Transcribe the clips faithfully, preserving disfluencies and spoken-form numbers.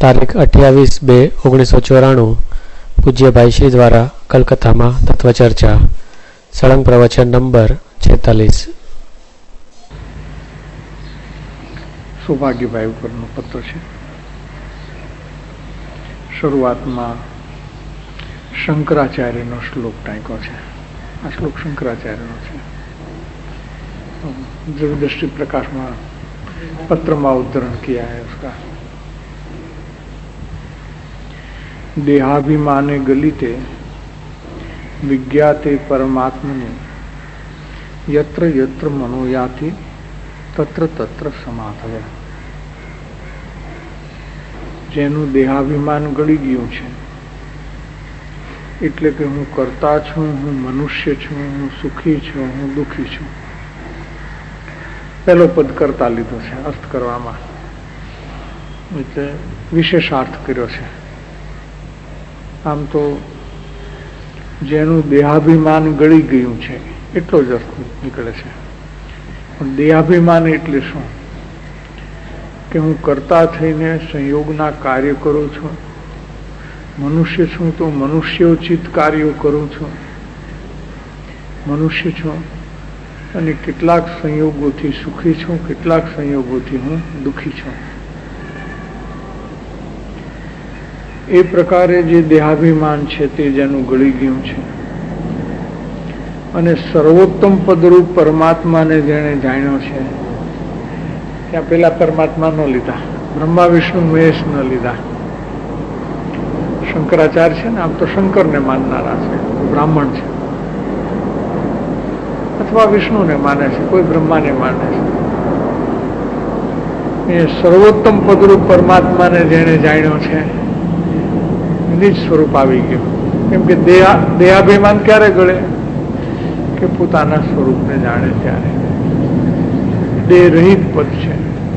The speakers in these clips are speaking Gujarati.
તારીખ અઠ્યાવીસ બે ઓગણીસો ચોરાણું પૂજ્ય ભાઈશ્રી દ્વારા કલકત્તામાં તત્વચર્ચા સળંગ પ્રવચન નંબર છેતાલીસ. સૌભાગ્યભાઈ ઉપરનો પત્ર છે. શરૂઆતમાં શંકરાચાર્યનો શ્લોક ટાંક્યો છે. આ શ્લોક શંકરાચાર્યનો છે. દ્રવ્યદૃષ્ટિ પ્રકાશમાં પત્રમાં ઉद्धरण किया है उसका. देहाभिमाने गलिते विज्ञाते परमात्मने यत्र यत्र मनोयाति तत्र तत्र समाधय. જેનું દેહાભિમાન ગળી ગયું છે, એટલે કે હું કરતા છું, હું મનુષ્ય છું, હું સુખી છું, હું દુઃખી છું. પહેલો પદ કરતા લીધો છે અર્થ કરવામાં, એટલે વિશેષાર્થ કર્યો છે. આમ તો જેનું દેહાભિમાન ગળી ગયું છે એટલો જ અર્થ નીકળે છે. પણ દેહાભિમાન એટલે શું? કે હું કરતા થઈને સંયોગના કાર્ય કરું છું, મનુષ્ય છું તો મનુષ્યોચિત કાર્યો કરું છું, મનુષ્ય છું અને કેટલાક સંયોગોથી સુખી છું, કેટલાક સંયોગોથી હું દુઃખી છું. એ પ્રકારે જે દેહાભિમાન છે તે જેનું ગળી ગયું છે અને સર્વોત્તમ પદરૂપ પરમાત્માને જેણે જાણ્યો છે, ત્યાં પેલા પરમાત્મા ન લીધા, બ્રહ્મા વિષ્ણુ મહેશ ન લીધા. શંકરાચાર્ય છે ને, આમ તો શંકરને માનનારા છે, બ્રાહ્મણ છે, અથવા વિષ્ણુને માને છે, કોઈ બ્રહ્માને માને છે. એ સર્વોત્તમ પદરૂપ પરમાત્માને જેણે જાણ્યો છે નિજ સ્વરૂપ આવી ગયું. કેમ કે દેહા દેહાભિમાન ક્યારે ગળે? કે પોતાના સ્વરૂપને જાણે ત્યારે. દેહ રહિત પદ છે,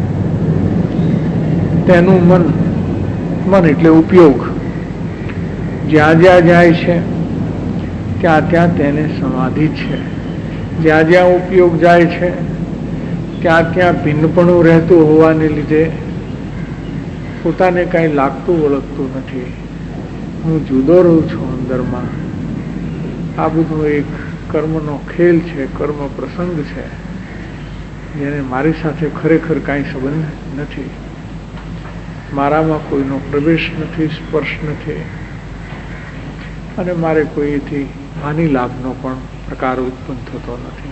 તેનું મન, મન એટલે ઉપયોગ, જ્યાં જ્યાં જાય છે ત્યાં ત્યાં તેને સમાધિ છે. જ્યાં જ્યાં ઉપયોગ જાય છે ત્યાં ત્યાં ભિન્નપણું રહેતું હોવાને લીધે પોતાને કાંઈ લાગતું વળગતું નથી. હું જુદો રહું છું અંદરમાં. આ બધું એક કર્મનો ખેલ છે, કર્મ પ્રસંગ છે, જેને મારી સાથે ખરેખર કાંઈ સંબંધ નથી. મારામાં કોઈનો પ્રવેશ નથી, સ્પર્શ નથી, અને મારે કોઈથી હાનિ લાભનો પણ પ્રકાર ઉત્પન્ન થતો નથી.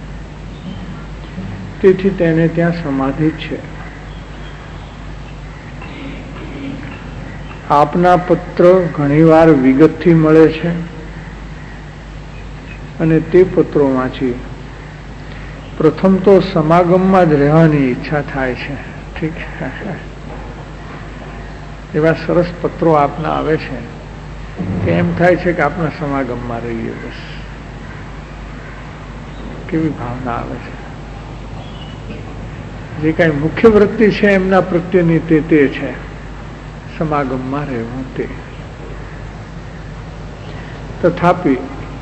તેથી તેને ત્યાં સમાધિ છે. આપના પત્ર ઘણીવાર વિગતથી મળે છે અને તે પત્રો વાંચી પ્રથમ તો સમાગમમાં જ રહેવાની ઈચ્છા થાય છે. ઠીક, એવા સરસ પત્રો આપના આવે છે કે એમ થાય છે કે આપના સમાગમમાં રહીએ બસ. કેવી ભાવના આવે છે! જે કાંઈ મુખ્ય વૃત્તિ છે એમના પ્રત્યેની તે તે છે, સમાગમમાં રહેવું તે. તથાપિ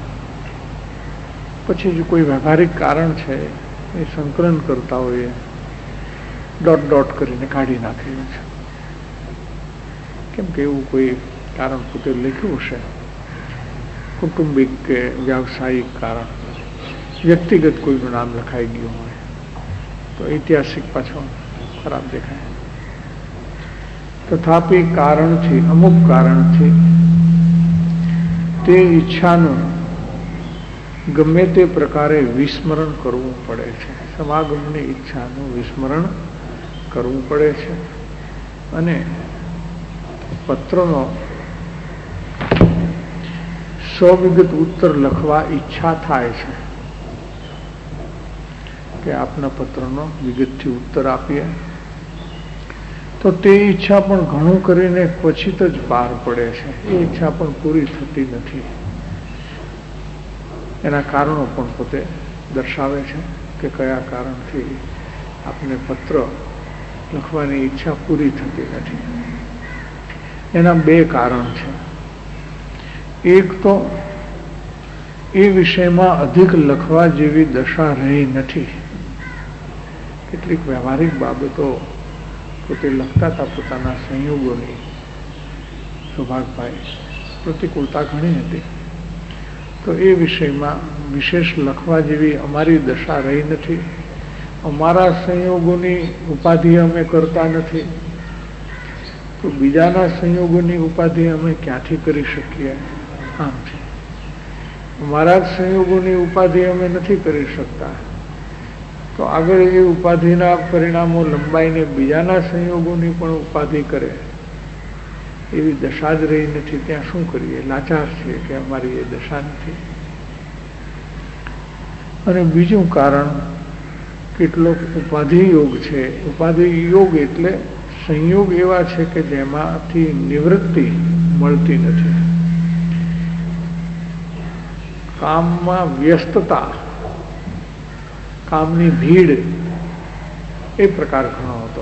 પછી જો કોઈ વ્યવહારિક કારણ છે એ સંકલન કરતા હોઈએ, ડોટ ડોટ કરીને કાઢી નાખેલું છે. કેમ કે એવું કોઈ કારણ પોતે લખ્યું હશે, કુટુંબિક કે વ્યાવસાયિક કારણ, વ્યક્તિગત કોઈનું નામ લખાઈ ગયું હોય તો ઐતિહાસિક પાછો ખરાબ દેખાય. તથાપિ કારણથી, અમુક કારણથી તે ઈચ્છાનું ગમે તે પ્રકારે વિસ્મરણ કરવું પડે છે. સમાગમની ઈચ્છાનું વિસ્મરણ કરવું પડે છે અને પત્રનો સવિગત ઉત્તર લખવા ઈચ્છા થાય છે કે આપના પત્રનો વિગતથી ઉત્તર આપીએ. તો તે ઈચ્છા પણ ઘણું કરીને ક્વચિત જ પાર પડે છે. એ ઈચ્છા પણ પૂરી થતી નથી. એના કારણો પણ પોતે દર્શાવે છે કે કયા કારણથી આપને પત્ર લખવાની ઈચ્છા પૂરી થતી નથી. એના બે કારણ છે. એક તો એ વિષયમાં અધિક લખવા જેવી દશા રહી નથી. કેટલીક વ્યવહારિક બાબતો પોતે લખતા હતા પોતાના સંયોગોની. સૌભાગભાઈ પ્રતિકૂળતા ઘણી હતી, તો એ વિષયમાં વિશેષ લખવા જેવી અમારી દશા રહી નથી. અમારા સંયોગોની ઉપાધિ અમે કરતા નથી, તો બીજાના સંયોગોની ઉપાધિ અમે ક્યાંથી કરી શકીએ? આમ છે, અમારા જ સંયોગોની ઉપાધિ અમે નથી કરી શકતા, તો આગળ એ ઉપાધિના પરિણામો લંબાઈને બીજાના સંયોગોની પણ ઉપાધિ કરે એવી દશા જ રહી નથી. ત્યાં શું કરીએ? લાચાર છીએ કે અમારી એ દશા નથી. અને બીજું કારણ, કેટલોક ઉપાધિ યોગ છે. ઉપાધિ યોગ એટલે સંયોગ એવા છે કે જેમાંથી નિવૃત્તિ મળતી નથી. કામમાં વ્યસ્તતા, કામની ભીડ, એ પ્રકાર ઘણો હતો.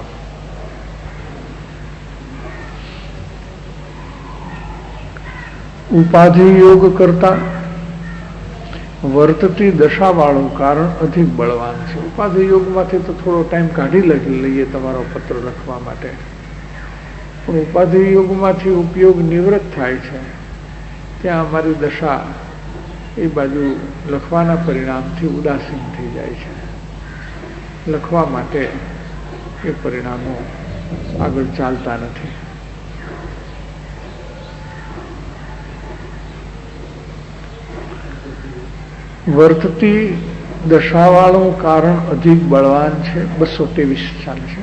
ઉપાધિ યોગ કરતા વર્તતી દશાવાળું કારણ અધિક બળવાન છે. ઉપાધિ યોગમાંથી તો થોડો ટાઈમ કાઢી લઈએ તમારો પત્ર લખવા માટે, પણ ઉપાધિ યોગમાંથી ઉપયોગ નિવૃત્ત થાય છે, ત્યાં અમારી દશા એ બાજુ લખવાના પરિણામથી ઉદાસીન થઈ જાય છે. લખવા માટે એ પરિણામો આગળ ચાલતા નથી. વર્તતી દશાવાળું કારણ અધિક બળવાન છે. બસો ત્રેવીસ ચાલે છે.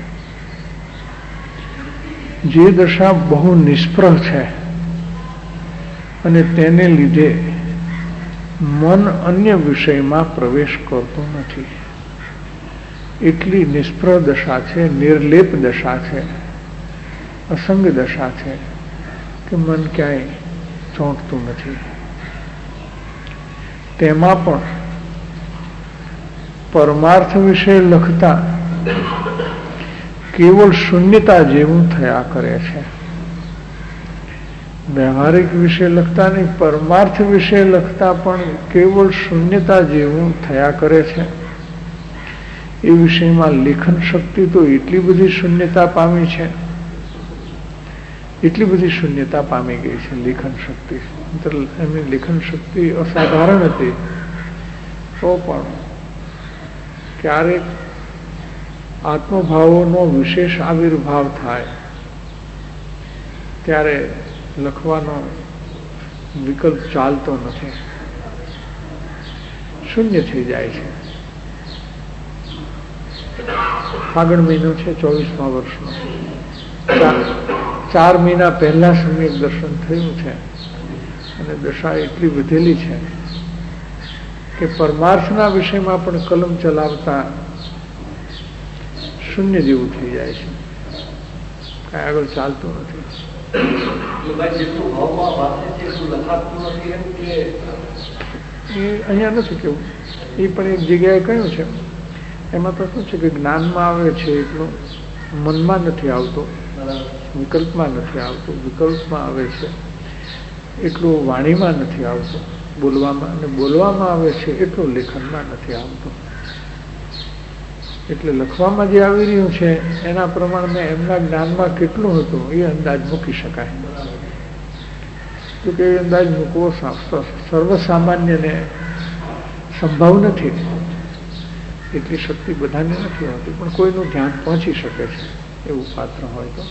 જે દશા બહુ નિષ્પ્રહ છે અને તેને લીધે મન અન્ય વિષયમાં પ્રવેશ કરતું નથી, એટલી નિષ્પ્રહ દશા છે, નિર્લેપ દશા છે, અસંગ દશા છે કે મન ક્યાંય ચોંટતું નથી. તેમાં પણ પરમાર્થ વિશે લખતા કેવળ શૂન્યતા જેવું થયા કરે છે. વ્યવહારિક વિશે લખતા નહીં, પરમાર્થ વિશે લખતા પણ કેવળ શૂન્યતા જેવું થયા કરે છે. એ વિષયમાં લેખન શક્તિ તો એટલી બધી શૂન્યતા પામી છે, એટલી બધી શૂન્યતા પામી ગઈ છે લેખન શક્તિ. એમની લેખન શક્તિ અસાધારણ હતી, તો પણ ક્યારેક આત્મભાવોનો વિશેષ આવિર્ભાવ થાય ત્યારે લખવાનો વિકલ્પ ચાલતો નથી, શૂન્ય થઈ જાય છે. ફાગણ મહિનો છે, ચોવીસમા વર્ષનો. ચાર મહિના પહેલા સમ્યક દર્શન થયું છે અને દશા એટલી વધેલી છે કે પરમાર્થના વિષયમાં પણ કલમ ચલાવતા શૂન્ય જેવું થઈ જાય છે, કઈ આગળ ચાલતું નથી. એ અહીંયા નથી કેવું, એ પણ એક જગ્યાએ કહ્યું છે. એમાં તો શું છે કે જ્ઞાનમાં આવે છે એટલું મનમાં નથી આવતું, વિકલ્પમાં નથી આવતું. વિકલ્પમાં આવે છે એટલું વાણીમાં નથી આવતું, બોલવામાં, અને બોલવામાં આવે છે એટલું લેખનમાં નથી આવતું. એટલે લખવામાં જે આવી રહ્યું છે એના પ્રમાણમાં એમના જ્ઞાનમાં કેટલું હતું એ અંદાજ મૂકી શકાય. તો કે એ અંદાજ મૂકવો સર્વસામાન્યને સંભવ નથી, એટલી શક્તિ બધાને નથી હોતી, પણ કોઈનું ધ્યાન પહોંચી શકે છે એવું પાત્ર હોય તો.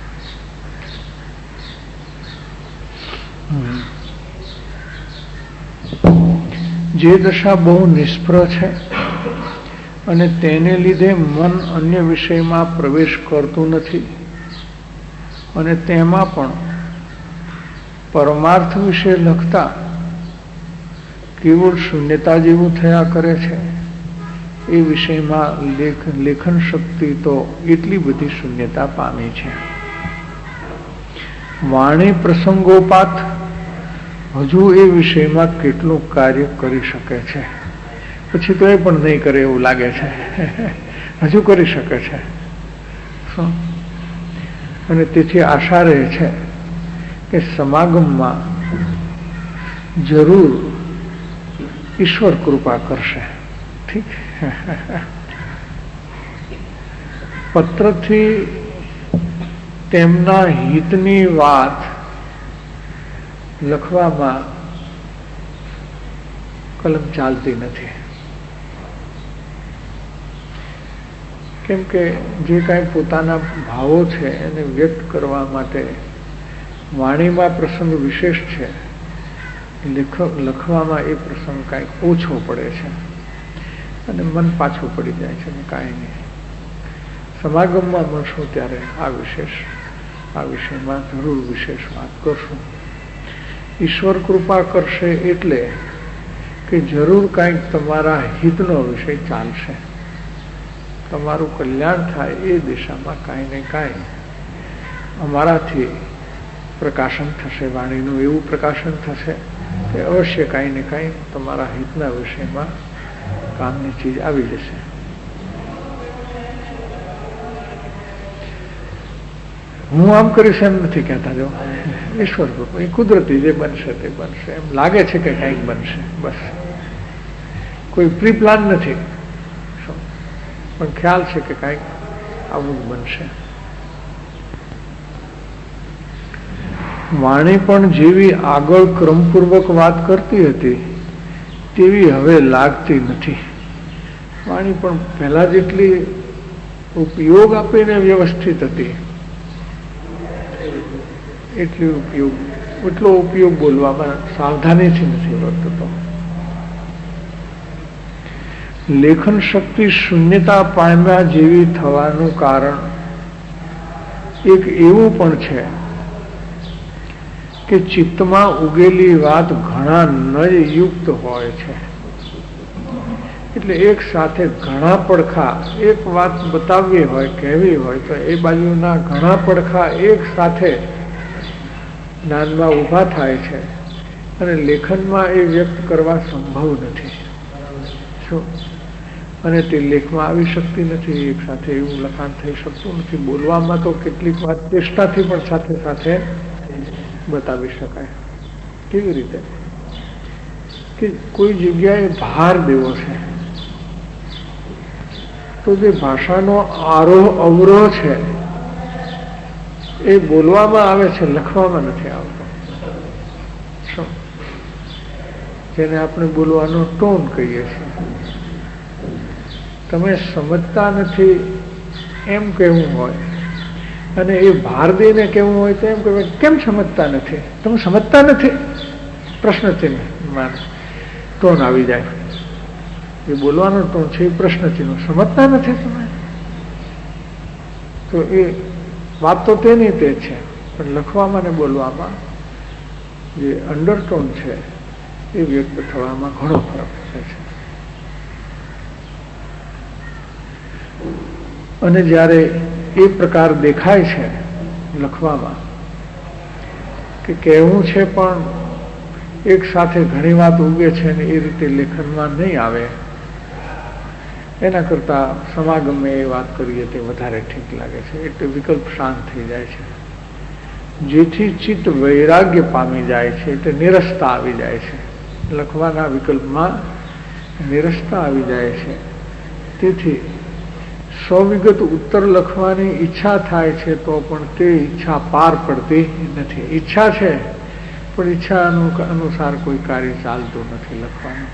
જે દશા બહુ નિષ્પ્રહ છે અને તેને લીધે મન અન્ય વિષયમાં પ્રવેશ કરતું નથી, અને તેમાં પણ પરમાર્થ વિશે લખતા કેવળ શૂન્યતા જેવું થયા કરે છે. એ વિષયમાં લેખ લેખન શક્તિ તો એટલી બધી શૂન્યતા પામી છે. વાણી પ્રસંગોપાત હજુ એ વિષયમાં કેટલું કાર્ય કરી શકે છે, પછી તો એ પણ નહીં કરે એવું લાગે છે, હજુ કરી શકે છે. અને તેથી આશા રહે છે કે સમાગમમાં જરૂર ઈશ્વર કૃપા કરશે. ઠીક, પત્રથી તેમના હિતની વાત લખવામાં કલમ ચાલતી નથી. કેમ કે જે કાંઈ પોતાના ભાવો છે એને વ્યક્ત કરવા માટે વાણીમાં પ્રસંગ વિશેષ છે, લેખ લખવામાં એ પ્રસંગ કાંઈક ઓછો પડે છે અને મન પાછું પડી જાય છે ને કાંઈ નહીં. સમાગમમાં મળશું ત્યારે આ વિશેષ આ વિષયમાં જરૂર વિશેષ વાત કરશું. ઈશ્વર કૃપા કરશે એટલે કે જરૂર કાંઈક તમારા હિતનો વિષય ચાલશે, તમારું કલ્યાણ થાય એ દિશામાં કાંઈ ને કાંઈ અમારાથી પ્રકાશન થશે, વાણીનું એવું પ્રકાશન થશે કે અવશ્ય કાંઈ ને કાંઈ તમારા હિતના વિષયમાં કામની ચીજ આવી જશે. હું આમ કરીશ એમ નથી કહેતા, જો ઈશ્વર કૃપા એ કુદરતી જે બનશે તે બનશે. એમ લાગે છે કે કંઈક બનશે, બસ કોઈ પ્રી પ્લાન નથી, પણ ખ્યાલ છે કે કંઈક આવું જ બનશે. વાણી પણ જેવી આગળ ક્રમપૂર્વક વાત કરતી હતી તેવી હવે લાગતી નથી. વાણી પણ પહેલા જેટલી ઉપયોગ આપીને વ્યવસ્થિત હતી એટલી ઉપયોગ એટલો ઉપયોગ બોલવામાં સાવધાનીથી નથી વર્તતો. લેખન શક્તિ શૂન્યતા પામ્યા જેવી થવાનું કારણ એક એવું પણ છે કે ચિત્તમાં ઉગેલી વાત ઘણા નયયુક્ત હોય છે. એટલે એક સાથે ઘણા પડખા, એક વાત બતાવવી હોય, કહેવી હોય તો એ બાજુના ઘણા પડખા એક સાથે જ્ઞાનમાં ઊભા થાય છે અને લેખનમાં એ વ્યક્ત કરવા સંભવ નથી. શું? અને તે લેખમાં આવી શકતી નથી. એક સાથે એવું લખાણ થઈ શકતું નથી. બોલવામાં તો કેટલીક વાત ચેષ્ટાથી પણ સાથે સાથે બતાવી શકાય. કેવી રીતે? કે કોઈ જગ્યાએ ભાર દેવો છે તો જે ભાષાનો આરોહ અવરોહ છે એ બોલવામાં આવે છે, લખવામાં નથી આવતો. શું? જેને આપણે બોલવાનો ટોન કહીએ છીએ. તમે સમજતા નથી એમ કહેવું હોય અને એ ભાર દઈને કેવું હોય તો એમ કહેવાય કેમ સમજતા નથી? તમે સમજતા નથી? પ્રશ્ન ચિહ્ન માને ટોન આવી જાય. એ બોલવાનો ટોન છે એ પ્રશ્ન ચિહ્ન. સમજતા નથી તમે? તો એ વાત તો તેની તે છે, પણ લખવામાં ને બોલવામાં જે અંડરટોન છે એ વ્યક્ત થવામાં ઘણો ફરક પડે છે. અને જ્યારે એ પ્રકાર દેખાય છે લખવામાં કે કહેવું છે પણ એક સાથે ઘણી વાત ઉગે છે ને એ રીતે લેખનમાં નહીં આવે, એના કરતાં સમાગમે એ વાત કરીએ તે વધારે ઠીક લાગે છે. એટલે વિકલ્પ શાંત થઈ જાય છે. જેથી ચિત્ત વૈરાગ્ય પામી જાય છે, એટલે નિરસતા આવી જાય છે. લખવાના વિકલ્પમાં નિરસતા આવી જાય છે. તેથી સ્વવિગત ઉત્તર લખવાની ઈચ્છા થાય છે તો પણ તે ઈચ્છા પાર પડતી નથી. ઈચ્છા છે પણ ઈચ્છા અનુસાર કોઈ કાર્ય ચાલતું નથી લખવાનું.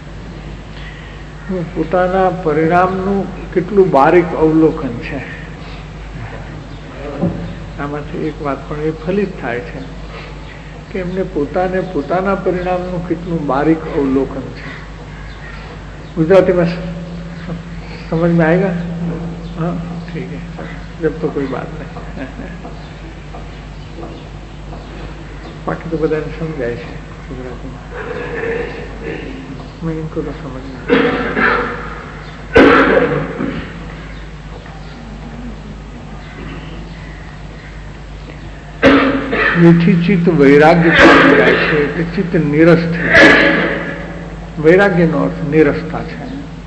પોતાના પરિણામનું કેટલું બારીક અવલોકન છે. આમાંથી એક વાત પણ એ ફલિત થાય છે કે એમને પોતાને પોતાના પરિણામનું કેટલું બારીક અવલોકન છે. ગુજરાતીમાં समझ में आएगा? हाँ ठीक है, जब तो कोई बात नहीं. बाकी तो बधाने समझाए છે ગુજરાતીમાં. मैं इनको तो समझ में જેથી ચિત્ત વૈરાગ્ય પામી જાય છે એટલે ચિત્ત નિરસ થઈ જાય. વૈરાગ્યનો અર્થ નિરસતા છે.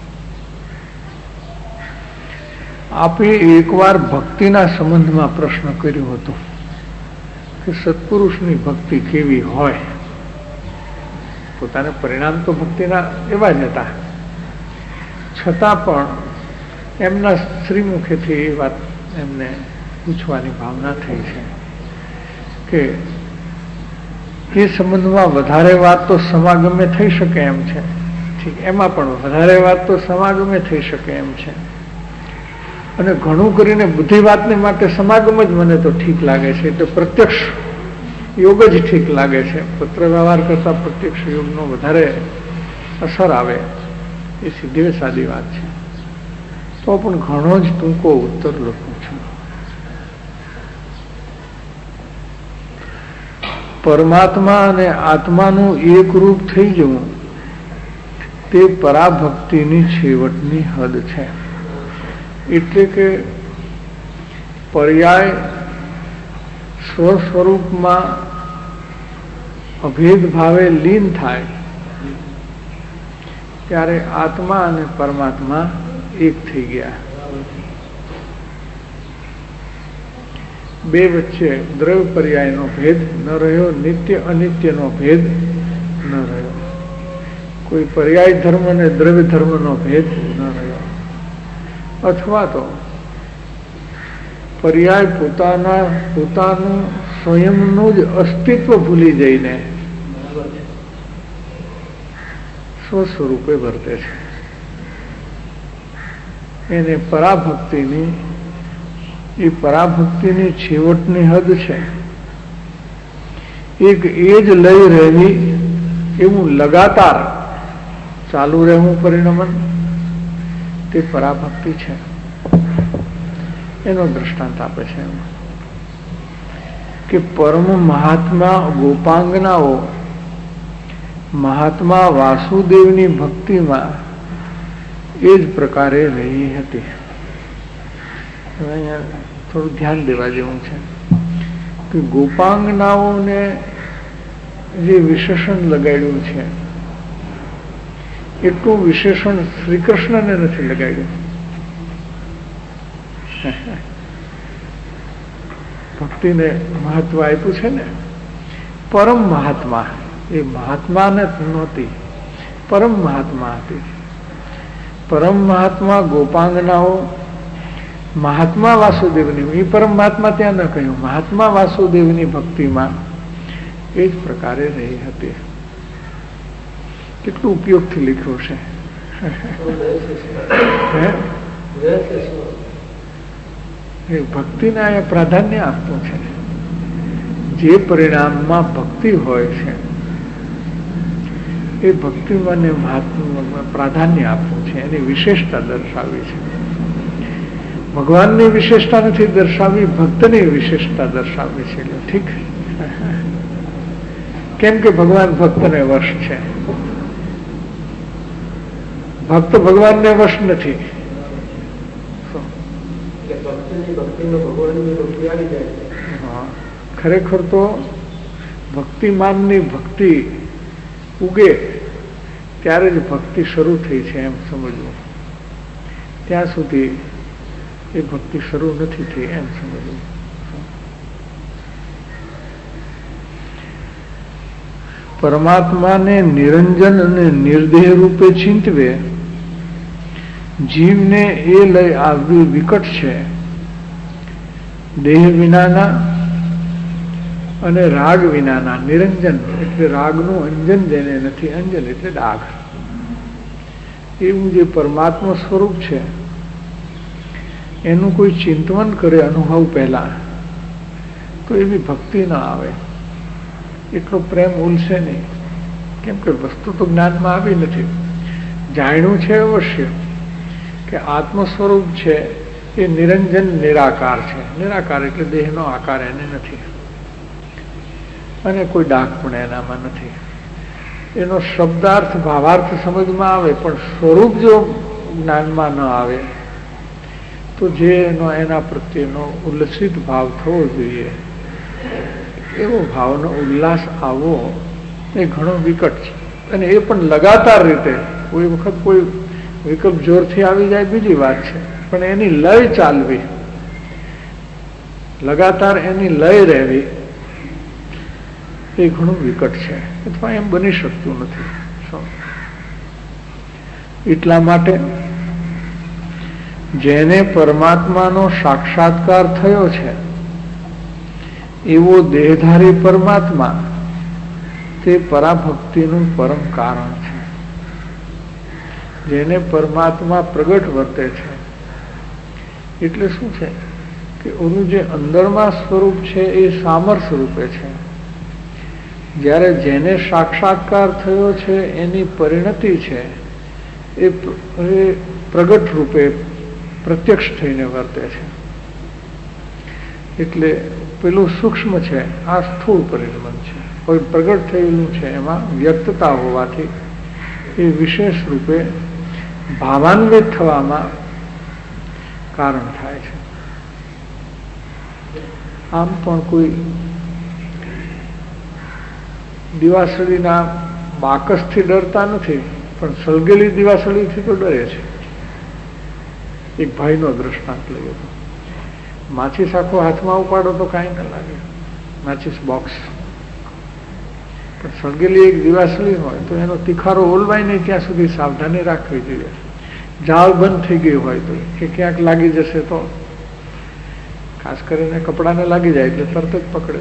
આપે એકવાર ભક્તિના સંબંધમાં પ્રશ્ન કર્યો હતો કે સત્પુરુષની ભક્તિ કેવી હોય. પોતાના પરિણામ તો ભક્તિના એવા જ હતા, છતાં પણ એમના શ્રીમુખેથી એ વાત એમને પૂછવાની ભાવના થઈ છે કે એ સંબંધમાં વધારે વાત તો સમાગમે થઈ શકે એમ છે. ઠીક, એમાં પણ વધારે વાત તો સમાગમે થઈ શકે એમ છે, અને ઘણું કરીને બધી વાતને માટે સમાગમ જ મને તો ઠીક લાગે છે. એટલે પ્રત્યક્ષ યોગ જ ઠીક લાગે છે. પત્ર વ્યવહાર કરતા પ્રત્યક્ષ યોગનો વધારે અસર આવે એ સીધી સાદી વાત છે. તો પણ ઘણો જ ટૂંકો ઉત્તર લખું છું. પરમાત્મા અને આત્માનું એક રૂપ થઈ જવું તે પરાભક્તિની છેવટની હદ છે. એટલે કે પર્યાય સ્વ સ્વરૂપમાં અભેદ ભાવે લીન થાય ત્યારે આત્મા અને પરમાત્મા એક થઈ ગયા. બે વચ્ચે દ્રવ્ય પર્યાયનો ભેદ ન રહ્યો, નિત્ય અનિત્યનો ભેદ ન રહ્યો, કોઈ પર્યાય ધર્મ અને દ્રવ્ય ધર્મનો ભેદ ન રહ્યો. અથવા તો પર્યાય પોતાના પોતાનું સ્વયંનું જ અસ્તિત્વ ભૂલી જઈને સ્વ સ્વરૂપે વર્તે છે. એને પરાભક્તિની એ પરાભક્તિની છેવટની હદ છે. એક એ જ લઈ રહેવી, એવું લગાતાર ચાલુ રહેવું પરિણમન, તે પરાભક્તિ છે. એનો દ્રષ્ટાંત આપે છે એમાં કે પરમ મહાત્મા ગોપાંગનાઓ મહાત્મા વાસુદેવની ભક્તિમાં એ જ પ્રકારે રહી હતી. અહીંયા થોડું ધ્યાન દેવા જેવું છે કે ગોપાંગનાઓને જે વિશેષણ લગાડ્યું છે એટલું વિશેષણ શ્રી કૃષ્ણને નથી લગાડ્યું. ભક્તિને મહત્વ આપ્યું છે ને. પરમ મહાત્મા એ મહાત્માને નહોતી, પરમ મહાત્મા હતી. પરમ મહાત્મા ગોપાંગનાઓ મહાત્મા વાસુદેવની, એ પરમ મહાત્મા ત્યાં ન કહ્યું, મહાત્મા વાસુદેવની ભક્તિમાં એ જ પ્રકારે રહી હતી. કેટલું ઉપયોગથી લખ્યું છે. એ ભક્તિને અહીંયા પ્રાધાન્ય આપવું છે. જે પરિણામમાં ભક્તિ હોય છે એ ભક્તિમાં મહાત્મા પ્રાધાન્ય આપવું છે, એની વિશેષતા દર્શાવી છે. ભગવાનની વિશેષતા નથી દર્શાવી, ભક્તની વિશેષતા દર્શાવી છે. ઠીક, કેમ કે ભગવાન ભક્તને વશ છે, ભક્ત ભગવાનને વશ નથી. ખરેખર તો ભક્તિમાનની ભક્તિ ઉગે ત્યારે જ ભક્તિ શરૂ થઈ છે એમ સમજવું. ત્યાં સુધી એ ભક્તિ શરૂ નથી થઈ એમ સમજવું. પરમાત્માને નિરંજન અને નિર્દેહ રૂપે ચિંતવે જીવને એ લઈ આવવી વિકટ છે. દેહ વિનાના અને રાગ વિનાના. નિરંજન એટલે રાગનું અંજન જેને નથી, અંજન એટલે ડાઘ. એવું જે પરમાત્મા સ્વરૂપ છે એનું કોઈ ચિંતન કરે અનુભવ પહેલા તો એવી ભક્તિ ના આવે, એટલો પ્રેમ ઉલશે નહીં. કેમ કે વસ્તુ તો જ્ઞાનમાં આવી નથી. જાણ્યું છે અવશ્ય કે આત્મ સ્વરૂપ છે એ નિરંજન નિરાકાર છે. નિરાકાર એટલે દેહનો આકાર એને નથી અને કોઈ ડાઘ પણ એનામાં નથી. એનો શબ્દાર્થ ભાવાર્થ સમજમાં આવે પણ સ્વરૂપ જો જ્ઞાનમાં ન આવે તો જે એનો એના પ્રત્યેનો ઉલ્લસિત ભાવ થવો જોઈએ એવો ભાવનો ઉલ્લાસ આવવો એ ઘણો વિકટ છે. અને એ પણ લગાતાર રીતે. કોઈ વખત કોઈ વિકલ્પ જોરથી આવી જાય બીજી વાત છે, પણ એની લય ચાલવી, લગાતાર એની લય રહેવી એ ઘણું વિકટ છે, અથવા એમ બની શકતું નથી. એટલા માટે જેને પરમાત્માનો સાક્ષાત્કાર થયો છે એવો દેહધારી પરમાત્મા તે પરાભક્તિનું પરમ કારણ છે. જેને પરમાત્મા પ્રગટ વર્તે છે એટલે શું છે કે ઓનું જે અંદરમાં સ્વરૂપ છે એ સામર સ્વરૂપે છે. જ્યારે જેને સાક્ષાત્કાર થયો છે એની પરિણતિ છે એ પ્રગટ રૂપે પ્રત્યક્ષ થઈને વર્તે છે. એટલે પેલું સૂક્ષ્મ છે, આ સ્થૂળ પરિણમન છે. કોઈ પ્રગટ થયેલું છે એમાં વ્યક્તતા હોવાથી એ વિશેષ રૂપે ભાવાન્વિત થવામાં કારણ થાય છે. આમ પણ કોઈ દિવાસળીના બાકસથી ડરતા નથી, પણ સળગેલી દિવાસળીથી તો ડરે છે. એક ભાઈનો દ્રષ્ટાંત લઈએ તો માચીસ આખો હાથમાં ઉપાડો તો કાંઈ ન લાગે, માચીસ બોક્સ, પણ સળગેલી એક દિવાસળી હોય તો એનો તીખારો ઓલવાય નહીં ત્યાં સુધી સાવધાની રાખવી જોઈએ. જાળ બંધ થઈ ગઈ હોય તો કે ક્યાંક લાગી જશે તો, ખાસ કરીને કપડાને લાગી જાય એટલે તરત જ પકડે.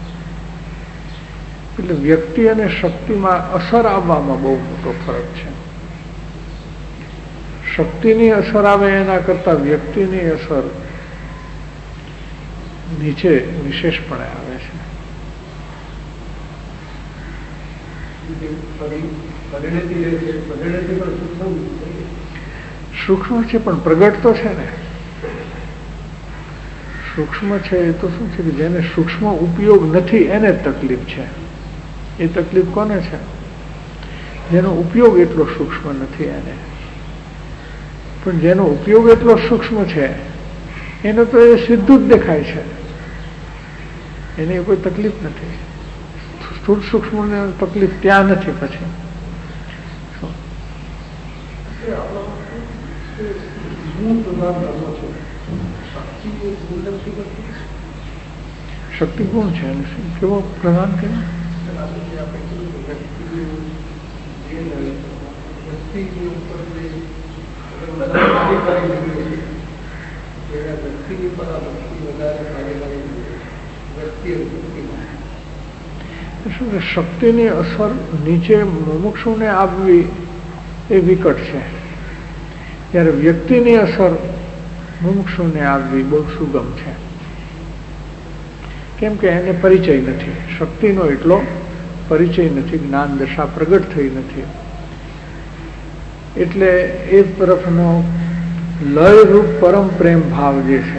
એટલે વ્યક્તિ અને શક્તિમાં અસર આવવામાં બહુ મોટો ફરક છે. શક્તિની અસર આવે એના કરતા વ્યક્તિની અસર નીચે વિશેષપણે આવે છે. સૂક્ષ્મ છે પણ પ્રગટ તો છે ને. સૂક્ષ્મ છે એ તો શું છે કે જેને સૂક્ષ્મ ઉપયોગ નથી એને તકલીફ છે. એ તકલીફ કોને છે? જેનો ઉપયોગ એટલો સૂક્ષ્મ નથી એને. પણ જેનો ઉપયોગ એટલો સૂક્ષ્મ છે એને તો એ સીધું જ દેખાય છે, એની કોઈ તકલીફ નથી. સ્થૂળ સૂક્ષ્મ તકલીફ ત્યાં નથી. પછી શક્તિ ગુણ છે કેવો પ્રધાન કે શક્તિની અસર નીચે મુમુક્ષુને આવવી એ વિકટ છે, ત્યારે વ્યક્તિની અસર મુમુક્ષુને આવવી બહુ સુગમ છે. કેમ કે એને પરિચય નથી, શક્તિનો એટલો પરિચય નથી, જ્ઞાન દશા પ્રગટ થઈ નથી. એટલે એ તરફનો લયરૂપ પરમ પ્રેમ ભાવ જે છે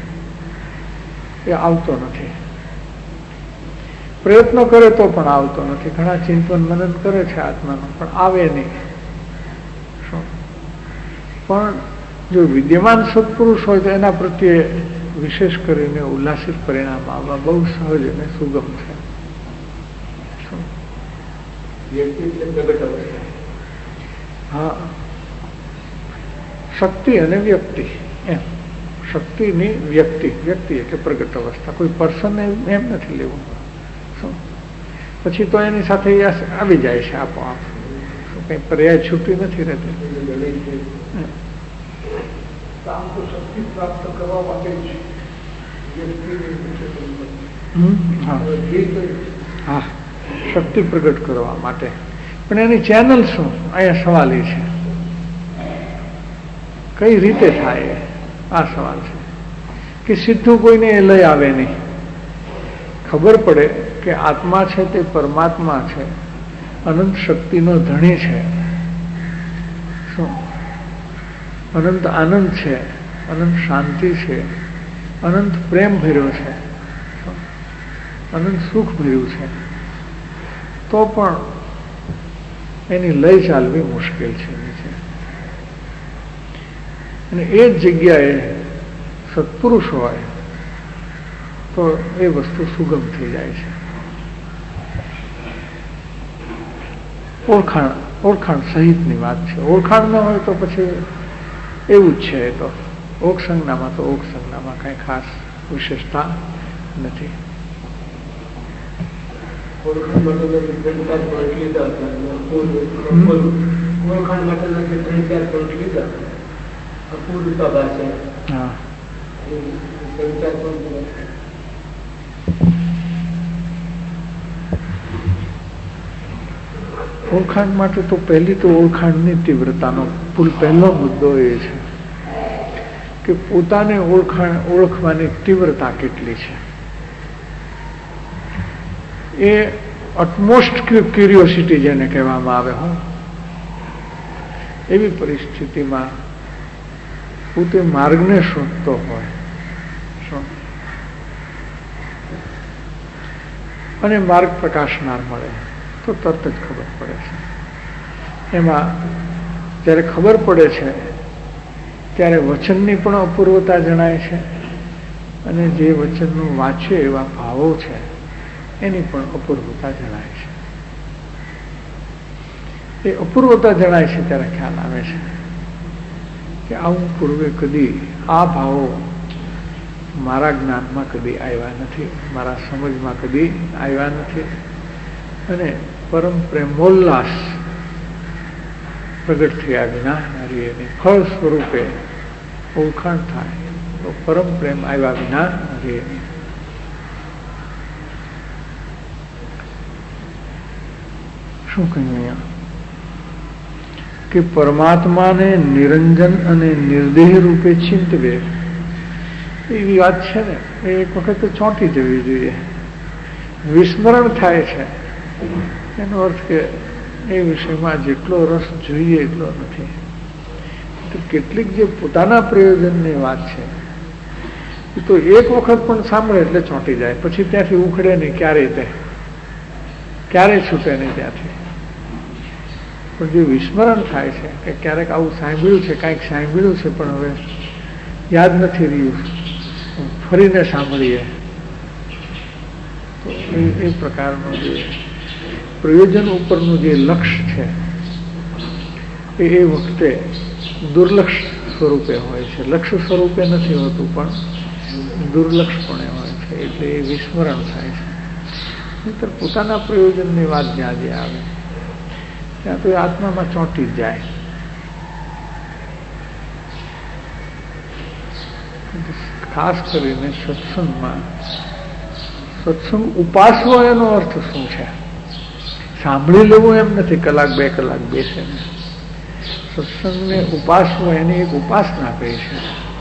એ આવતો નથી. પ્રયત્ન કરે તો પણ આવતો નથી. ઘણા ચિંતન મનન કરે છે આત્માનું, પણ આવે નહીં. શું પણ જો વિદ્યમાન સત્પુરુષ હોય તો એના પ્રત્યે વિશેષ કરીને ઉલ્લાસિત પરિણામ આવવા બહુ સહજ અને સુગમ છે. હા, શક્તિ અને વ્યક્તિ એમ. શક્તિની વ્યક્તિ, વ્યક્તિ એટલે પ્રગટ અવસ્થા, કોઈ પર્સન એમ નથી લેવું. પછી તો એની સાથે આવી જાય છે આપોઆપ, કઈ પર્યાય છૂટી નથી રહેતી. શક્તિ પ્રાપ્ત કરવા માટે હા, શક્તિ પ્રગટ કરવા માટે. પણ એની ચેનલ શું? અહીંયા સવાલ એ છે, કઈ રીતે થાય? આ સવાલ છે કે સીધું કોઈને એ લઈ આવે નહીં. ખબર પડે કે આત્મા છે તે પરમાત્મા છે, અનંત શક્તિનો ધણી છે, શું અનંત આનંદ છે, અનંત શાંતિ છે, અનંત પ્રેમ ભર્યો છે, અનંત સુખ ભર્યું છે, તો પણ એની લય ચાલવી મુશ્કેલ છે. અને એ જ જગ્યાએ સત્પુરુષ હોય તો એ વસ્તુ સુગમ થઈ જાય છે. ઓળખાણ ઓળખાણ સહિતની વાત છે. ઓળખાણ ન હોય તો પછી એવું જ છે. એ તો ઓક સંજ્ઞામાં તો ઓક સંજ્ઞામાં કઈ ખાસ વિશેષતા નથી. હા ઓળખાણ માટે તો પહેલી તો ઓળખાણની તીવ્રતાનો પુલ પહેલો મુદ્દો એ છે કે પોતાને ઓળખાણ ઓળખવાની તીવ્રતા કેટલી છે. એ અટમોસ્ટ ક્યુરિયોસિટી જેને કહેવામાં આવે હું એવી પરિસ્થિતિમાં પોતે માર્ગને શોધતો હોય અને માર્ગ પ્રકાશનાર મળે તો તરત જ ખબર પડે છે. એમાં જ્યારે ખબર પડે છે ત્યારે વચનની પણ અપૂર્વતા જણાય છે અને જે વચનનું વાંચે એવા ભાવો છે એની પણ અપૂર્વતા જણાય છે. એ અપૂર્વતા જણાય છે ત્યારે ખ્યાલ આવે છે કે આવું પૂર્વે કદી આ ભાવો મારા જ્ઞાનમાં કદી આવ્યા નથી, મારા સમજમાં કદી આવ્યા નથી. અને પરમ પ્રેમોલ્લાસ પ્રગટ થયા વિના એની ફળ સ્વરૂપે ઓળખાણ થાય તો પરમ પ્રેમ આવ્યા વિના રે. શું કહ્યું અહીંયા કે પરમાત્માને નિરંજન અને નિર્દેહ રૂપે ચિંતવે એવી વાત છે ને, એ એક વખત ચોંટી જવી જોઈએ. વિસ્મરણ થાય છે એનો અર્થ કે એ વિષયમાં જેટલો રસ જોઈએ એટલો નથી. તો કેટલીક જે પોતાના પ્રયોજનની વાત છે એ તો એક વખત પણ સાંભળે એટલે ચોંટી જાય, પછી ત્યાંથી ઉખડે નહીં, ક્યારેય તે ક્યારેય છૂટે નહીં ત્યાંથી. પણ જે વિસ્મરણ થાય છે કે ક્યારેક આવું સાંભળ્યું છે, કાંઈક સાંભળ્યું છે પણ હવે યાદ નથી રહ્યું, ફરીને સાંભળીએ, તો એ પ્રકારનું જે પ્રયોજન ઉપરનું જે લક્ષ્ય છે એ એ વખતે દુર્લક્ષ સ્વરૂપે હોય છે. લક્ષ્ય સ્વરૂપે નથી હોતું પણ દુર્લક્ષપણે હોય છે, એટલે એ વિસ્મરણ થાય છે. નહીંતર પોતાના પ્રયોજનની વાત જ્યાં જે આવે ત્યાં તો એ આત્મામાં ચોંટી જ જાય. ખાસ કરીને સત્સંગમાં સત્સંગ ઉપાસવો એનો અર્થ શું છે? સાંભળી લેવું એમ નથી, કલાક બે કલાક બેસે. સત્સંગને ઉપાસવો એની એક ઉપાસના કહી છે.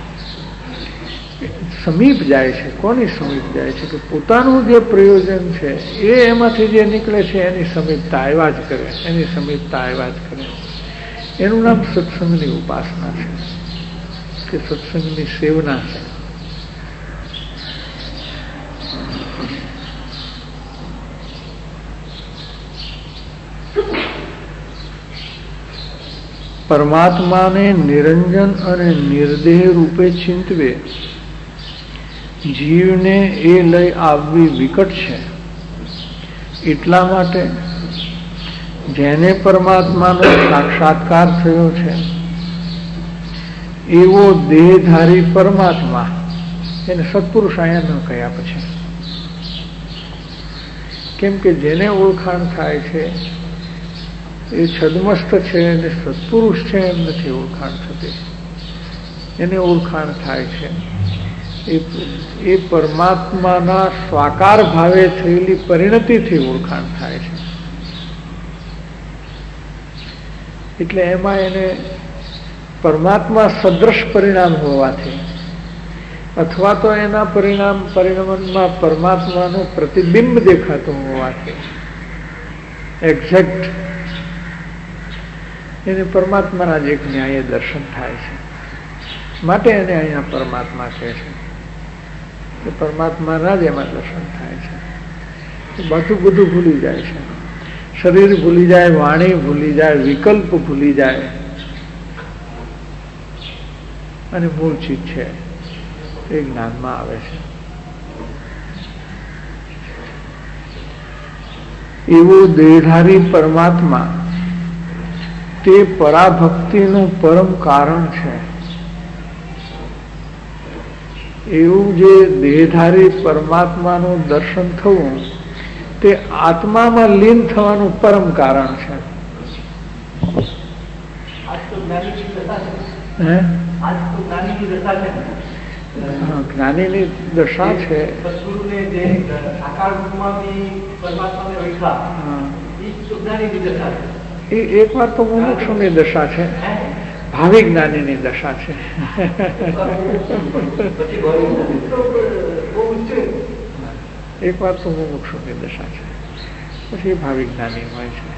સમીપ જાય છે. કોની સમીપ જાય છે? કે પોતાનું જે પ્રયોજન છે એ એમાંથી જે નીકળે છે એની સમીપતા આવ્યા જ કરે, એની સમીપતા આવ્યા જ કરે. એનું નામ સત્સંગની ઉપાસના છે કે સત્સંગની સેવના છે. પરમાત્માને નિરંજન અને નિર્દેહ રૂપે ચિંતવે જીવને એ લઈ આવવી વિકટ છે. એટલા માટે જેને પરમાત્માનો સાક્ષાત્કાર થયો છે એવો દેહધારી પરમાત્મા, એને સત્પુરુષ અહીંયા ન કહ્યા પછી, કેમ કે જેને ઓળખાણ થાય છે એ છદમસ્ત છે અને સત્પુરુષ છે એમ નથી ઓળખાણ થતી. એને ઓળખાણ થાય છે એ પરમાત્માના સ્વાકાર ભાવે થયેલી પરિણતિથી ઓળખાણ થાય છે. એટલે એમાં એને પરમાત્મા સદૃશ પરિણામ હોવાથી અથવા તો એના પરિણામ પરિણમનમાં પરમાત્માનું પ્રતિબિંબ દેખાતું હોવાથી એક્ઝેક્ટ એને પરમાત્માના જ એક ન્યાય દર્શન થાય છે. માટે એને અહીંયા પરમાત્મા કહે છે કે પરમાત્માના જ એમાં દર્શન થાય છે. બધું બધું ભૂલી જાય છે. શરીર ભૂલી જાય, વાણી ભૂલી જાય, વિકલ્પ ભૂલી જાય અને મૂળ ચીજ છે એ જ્ઞાનમાં આવે છે. એવો દેહધારી પરમાત્મા તે પરાભક્તિનું પરમ કારણ છે. એવું જે દેહધારી પરમાત્માનું દર્શન થવું તે આત્મામાં લીન થવાનું પરમ કારણ છે. હે જ્ઞાનીની દશા છે. એ એક વાર તો મુમુક્ષુની દશા છે, ભાવિ જ્ઞાનીની દશા છે. એક વાર તો મુમુક્ષુની દશા છે, પછી ભાવિ જ્ઞાની હોય છે.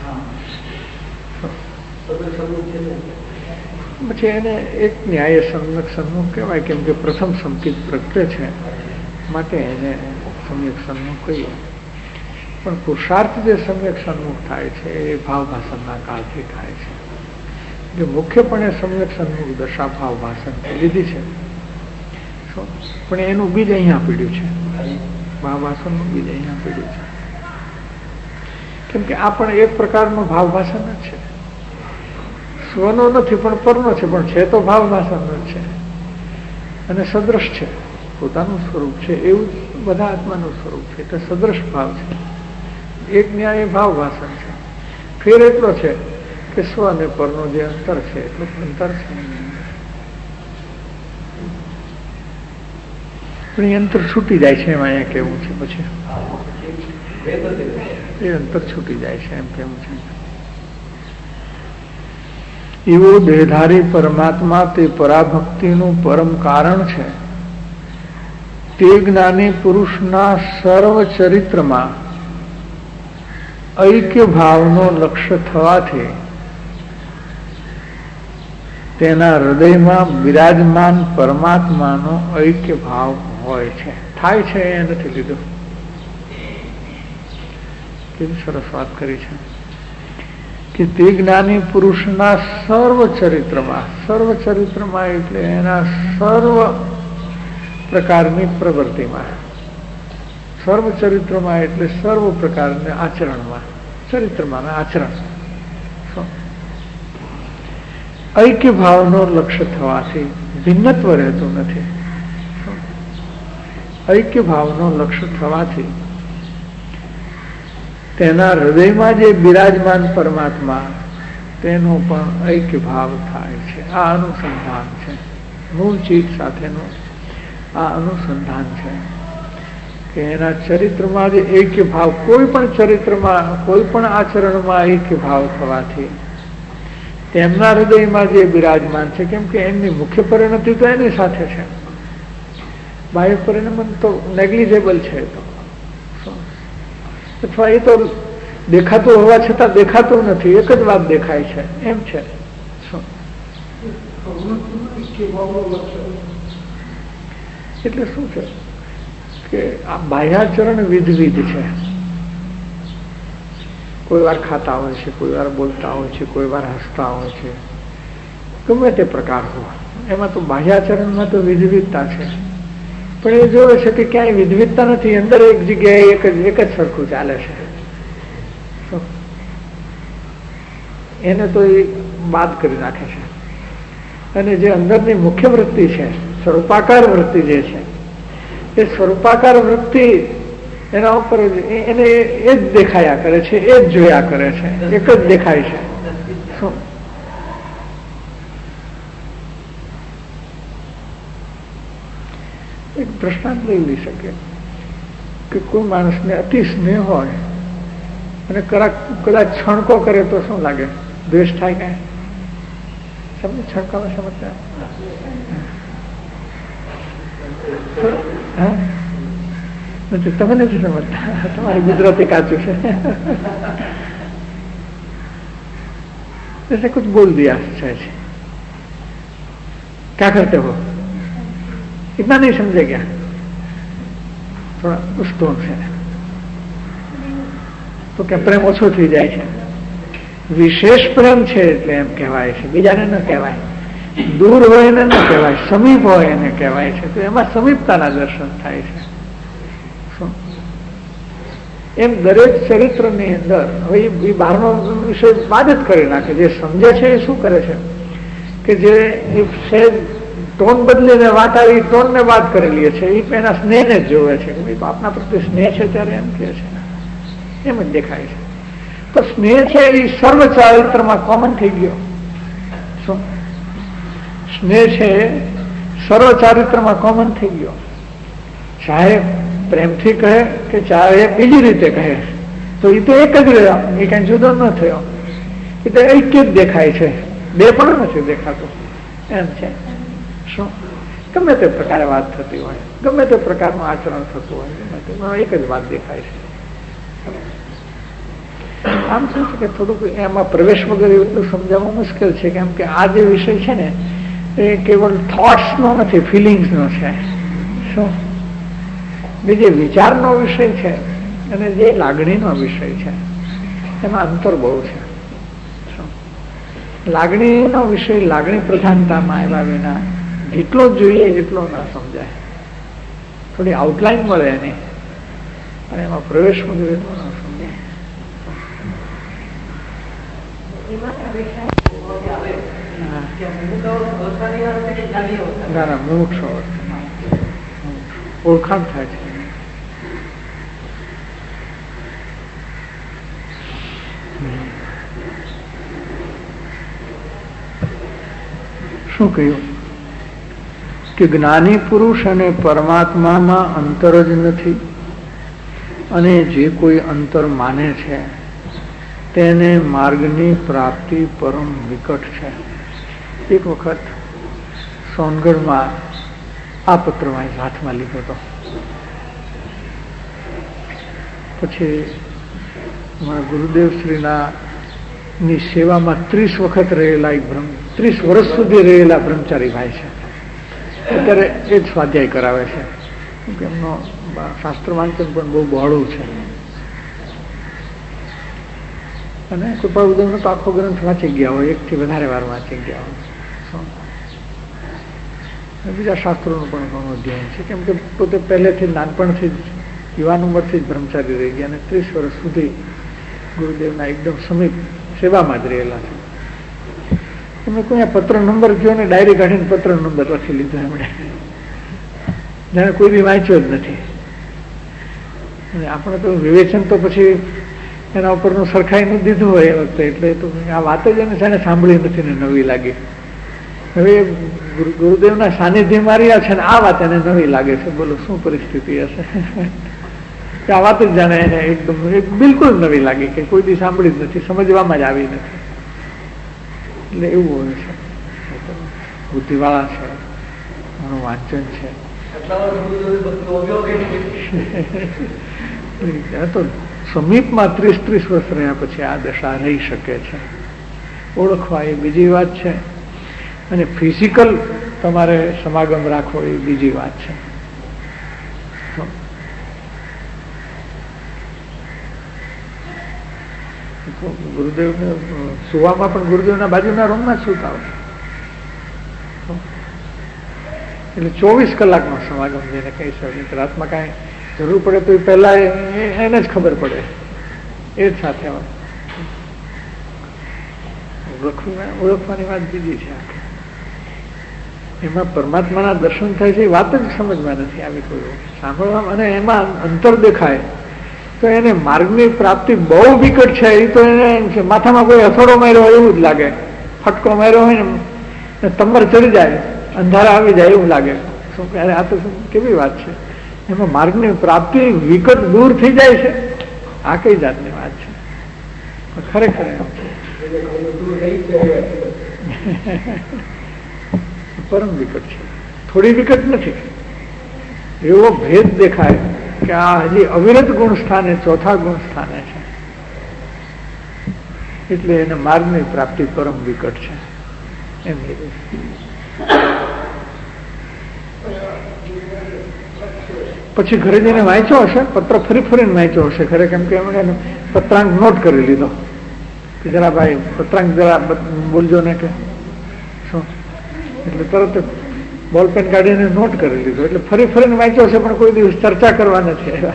પછી એને એક ન્યાય સમ્યક સન્મુખ કહેવાય, કેમ કે પ્રથમ સંકિત પ્રગટે છે, માટે એને સમ્યક સન્મુખ કહીએ. પણ પુરુષાર્થ જે સમ્યક સન્મુખ થાય છે એ ભાવ ભાષણના કાળથી થાય છે. જે મુખ્યપણે સમ્યક સન્મુખ દશા ભાવ ભાષણ લીધી છે, પણ એનું બીજ અહીંયા પીડ્યું છે. ભાવ ભાષણનું બીજ અહીંયા પીડ્યું છે, કેમ કે આ પણ એક પ્રકારનું ભાવ ભાષણ જ છે. સ્વનો નથી પણ પરનો છે, પણ છે તો ભાવ ભાષણ જ છે અને સદ્રશ છે. પોતાનું સ્વરૂપ છે એવું બધા આત્માનું સ્વરૂપ છે, એટલે સદ્રશ ભાવ છે. એક ન્યાય ભાવ ભાષણ છે. ફેર એટલો છે કે સ્વ અને પરનો જે અંતર છે એટલું અંતર છે, પણ એ અંતર છૂટી જાય છે. એમાં અહીંયા કેવું છે, પછી એ અંતર છૂટી જાય છે એમ કેવું છે. એવો દેહધારી પરમાત્મા તે પરાભક્તિનું પરમ કારણ છે. તે જ્ઞાની પુરુષના સર્વ ચરિત્રમાં ઐક્ય ભાવનો લક્ષ્ય થવાથી તેના હૃદયમાં બિરાજમાન પરમાત્માનો ઐક્ય ભાવ હોય છે. થાય છે એ નથી લીધું. કેવી સરસ વાત કરી છે કે તે જ્ઞાની પુરુષના સર્વ ચરિત્રમાં, સર્વ ચરિત્રમાં એટલે એના સર્વ પ્રકારની પ્રવૃત્તિમાં, સર્વ ચરિત્રમાં એટલે સર્વ પ્રકારના આચરણમાં, ચરિત્રમાં આચરણ ઐક્ય ભાવનો લક્ષ્ય થવાથી ભિન્નત્વ રહેતું નથી. ઐક્ય ભાવનો લક્ષ્ય થવાથી તેના હૃદયમાં જે બિરાજમાન પરમાત્મા તેનો પણ ઐક્ય ભાવ થાય છે. આ અનુસંધાન છે, મૂળ ચીજ સાથેનું આ અનુસંધાન છે કે એના ચરિત્રમાં જે ઐક્ય ભાવ, કોઈ પણ ચરિત્રમાં કોઈ પણ આચરણમાં ઐક્ય ભાવ થવાથી તેમના હૃદયમાં જે બિરાજમાન છે, કેમ કે એમની મુખ્ય પરિણતિ તો એની સાથે છે, બાહ્ય પરિણમન તો નેગ્લિજેબલ છે. તો અથવા એ તો દેખાતું હોવા છતાં દેખાતું નથી, એક જ વાત દેખાય છે એમ છે. એટલે શું છે કે આ બાહ્યાચરણ વિધવિધ છે. કોઈ વાર ખાતા હોય છે, કોઈ વાર બોલતા હોય છે, કોઈ વાર હસતા હોય છે, ગમે તે પ્રકાર હોય, એમાં તો બાહ્યાચરણમાં તો વિધવિધતા છે. પણ એ જોવે છે કે ક્યાંય વિધવિધતા નથી, અંદર એક જગ્યાએ એક જ એક જ સરખું ચાલે છે. એને તો એ બાદ કરી નાખે છે. અને જે અંદરની મુખ્ય વૃત્તિ છે, સ્વરૂપાકાર વૃત્તિ જે છે, એ સ્વરૂપાકાર વૃત્તિ એના ઉપર એને એ જ દેખાયા કરે છે, એ જ જોયા કરે છે, એક જ દેખાય છે. શું એક દ્રષ્ટાંત લઈ લઈ શકે કે કોઈ માણસને અતિ સ્નેહ હોય અને કદાચ છણકો કરે તો શું લાગે? દ્વેષ થાય. કાંઈ સમજ છણકામાં સમજતા? નથી, તમે નથી સમજતા, તમારી ગુજરાતી કાચું છે. जैसे कुछ बोल दिया अच्छा क्या करते हो, इतना नहीं समझे क्या? थोड़ा उस टोन से तो क्या प्रेम ओछो थी जाए છે? વિશેષ પ્રેમ છે એટલે એમ કહેવાય છે, બીજાને ન કહેવાય. દૂર હોય એને ન કહેવાય, સમીપ હોય એને કહેવાય છે. તો એમાં સમીપતાના દર્શન થાય છે. એમ દરેક ચરિત્રની અંદર હવે એ બહારનો વિષય બાદ જ કરી નાખે. જે સમજે છે એ શું કરે છે કે જે સહેજ ટોન બદલીને વાત આવી ટોનને બાદ કરી લે છે, એ એના સ્નેહને જ જોવે છે કે ભાઈ બાપના પ્રત્યે સ્નેહ છે ત્યારે એમ કહે છે, એમ જ દેખાય છે. તો સ્નેહ છે એ સર્વ ચરિત્રમાં કોમન થઈ ગયો. શું સ્નેહ છે સર્વ ચારિત્રમાં કોમન થઈ ગયો. ચાહે પ્રેમથી કહે કે ચાહે બીજી રીતે કહે તો એ તો એક જ રહ્યો, એ કઈ જુદો ન થયો. એ તો ઐક્ય જ દેખાય છે, બે પણ નથી દેખાતું એમ છે. શું ગમે તે પ્રકારે વાત થતી હોય, ગમે તે પ્રકારનું આચરણ થતું હોય, ગમે તે એક જ વાત દેખાય છે. આમ શું છે કે થોડુંક એમાં પ્રવેશ વગર એટલું સમજાવવું મુશ્કેલ છે, કેમ કે આ જે વિષય છે ને એ કેવળ થોટ્સ નો નથી, ફિલિંગ્સ નો છે. શું બીજે વિચારનો વિષય છે અને જે લાગણીનો વિષય છે એમાં અંતર બહુ છે. લાગણીનો વિષય લાગણી પ્રધાનતામાં આવ્યા વિના જેટલો જોઈએ એટલો ના સમજાય. થોડી આઉટલાઈન મળે એની અને એમાં પ્રવેશ વગર એટલો ના સમજાય. ના ના મુમુક્ષુ ઓળખાણ થાય છે. શું કહ્યું કે જ્ઞાની પુરુષ અને પરમાત્મામાં અંતર જ નથી, અને જે કોઈ અંતર માને છે તેને માર્ગની પ્રાપ્તિ પરમ વિકટ છે. એક વખત સોનગઢમાં આ પત્ર હાથમાં લીધો હતો. પછી મારા ગુરુદેવ શ્રીના ની સેવામાં ત્રીસ વખત રહેલા એક બ્રહ્મ ત્રીસ વર્ષ સુધી રહેલા બ્રહ્મચારી ભાઈ છે. અત્યારે એ જ સ્વાધ્યાય કરાવે છે. એમનો શાસ્ત્ર વાંચન પણ બહુ બહોળું છે અને કૃપાબુદ્ધનો તો આખો ગ્રંથ વાંચી ગયા હોય, એકથી વધારે વાર વાંચી ગયા હોય. બીજા શાસ્ત્રોનું પણ ઘણું અધ્યયન છે, કેમ કે પોતે પહેલેથી નાનપણથી જ યુવાન ઉંમરથી જ બ્રહ્મચારી રહી ગયા અને ત્રીસ વર્ષ સુધી ગુરુદેવના એકદમ સમીપ સેવામાં જ રહેલા છે. એમણે કોઈ પત્ર નંબર ગયો ને ડાયરી કાઢીને પત્ર નંબર લખી લીધો એમણે, જાણે કોઈ બી વાંચ્યો જ નથી. અને આપણે તો વિવેચન તો પછી એના ઉપરનું સરખાઈનું દીધું હોય એ વખતે, એટલે તો આ વાત જ એને જાણે સાંભળી નથી ને નવી લાગી. હવે ગુરુદેવના સાનિધ્યમાં રહ્યા છે ને આ વાત એને નવી લાગે છે. બોલો શું પરિસ્થિતિ હશે? આ વાત જ જાણે એને એકદમ બિલકુલ નવી લાગી કે કોઈ દી સાંભળી જ નથી, સમજવામાં જ આવી નથી. એટલે એવું હોય છે. બુદ્ધિવાળા છે, ઘણું વાંચન છે. તો સમીપમાં ત્રીસ ત્રીસ વર્ષ રહ્યા પછી આ દશા રહી શકે છે. ઓળખવા એ બીજી વાત છે, અને ફિઝિકલ તમારે સમાગમ રાખવો એ બીજી વાત છે. ગુરુદેવ સુવામાં પણ ગુરુદેવના બાજુના રૂમમાં જ સુતા હોય. એટલે ચોવીસ કલાકનો સમાગમ જેને કહી શકે. રાતમાં કાંઈ જરૂર પડે તો એ પહેલા એને જ ખબર પડે, એ જ સાથે હોય. ઓળખવાની વાત બીજી છે. એમાં પરમાત્માના દર્શન થાય છે એ વાત જ સમજમાં નથી આવી કોઈ સાંભળવામાં, અને એમાં અંતર દેખાય તો એને માર્ગની પ્રાપ્તિ બહુ વિકટ છે. એ તો એને માથામાં કોઈ હથોડો માર્યો હોય એવું જ લાગે, ફટકો માર્યો હોય ને તંબર ચડી જાય, અંધારા આવી જાય એવું લાગે. શું અરે આ તો કેવી વાત છે? એમાં માર્ગની પ્રાપ્તિ વિકટ દૂર થઈ જાય છે. આ કઈ જાતની વાત છે? ખરેખર પરમ વિકટ છે, થોડી વિકટ નથી. એવો ભેદ દેખાય કે આ હજી અવિરત ગુણ સ્થાને, ચોથા ગુણ સ્થાને છે. એટલે એને માર્ગની પ્રાપ્તિ પરમ વિકટ છે એમ. પછી ઘરે જઈને વાંચ્યો હશે, પત્ર ફરી ફરીને વાંચ્યો હશે ખરે, કેમ કે એમણે પત્રાંક નોટ કરી લીધો કે જરા ભાઈ પત્રાંક જરા બોલજો ને કે શું. એટલે તરત બોલપેન કાઢીને નોટ કરી લીધો. એટલે ફરી ફરીને વાંચ્યો હશે પણ કોઈ દિવસ ચર્ચા કરવા નથી આવ્યા.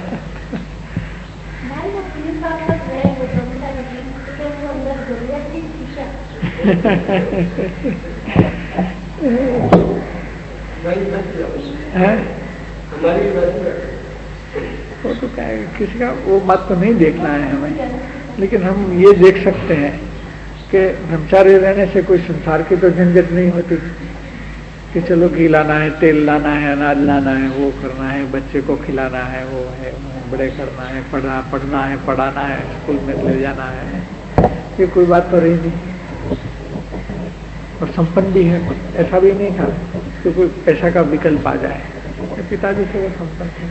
वो तो क्या है, किसी का वो बात तो नहीं देखना है हमें, लेकिन हम ये देख सकते हैं कि ब्रह्मचारी रहने से कोई संसार की तो झंझट नहीं होती, कि चलो घी लाना है, तेल लाना है, अनाज लाना है, वो करना है, बच्चे को खिलाना है, वो है, बड़े करना है, पढ़ना पढ़ना है, पढ़ाना है, स्कूल में ले जाना है, ये कोई बात तो रही नहीं। और संपन्न भी है, ऐसा भी नहीं था कि कोई पैसा का विकल्प आ जाए। पिताजी से वो संपन्न है,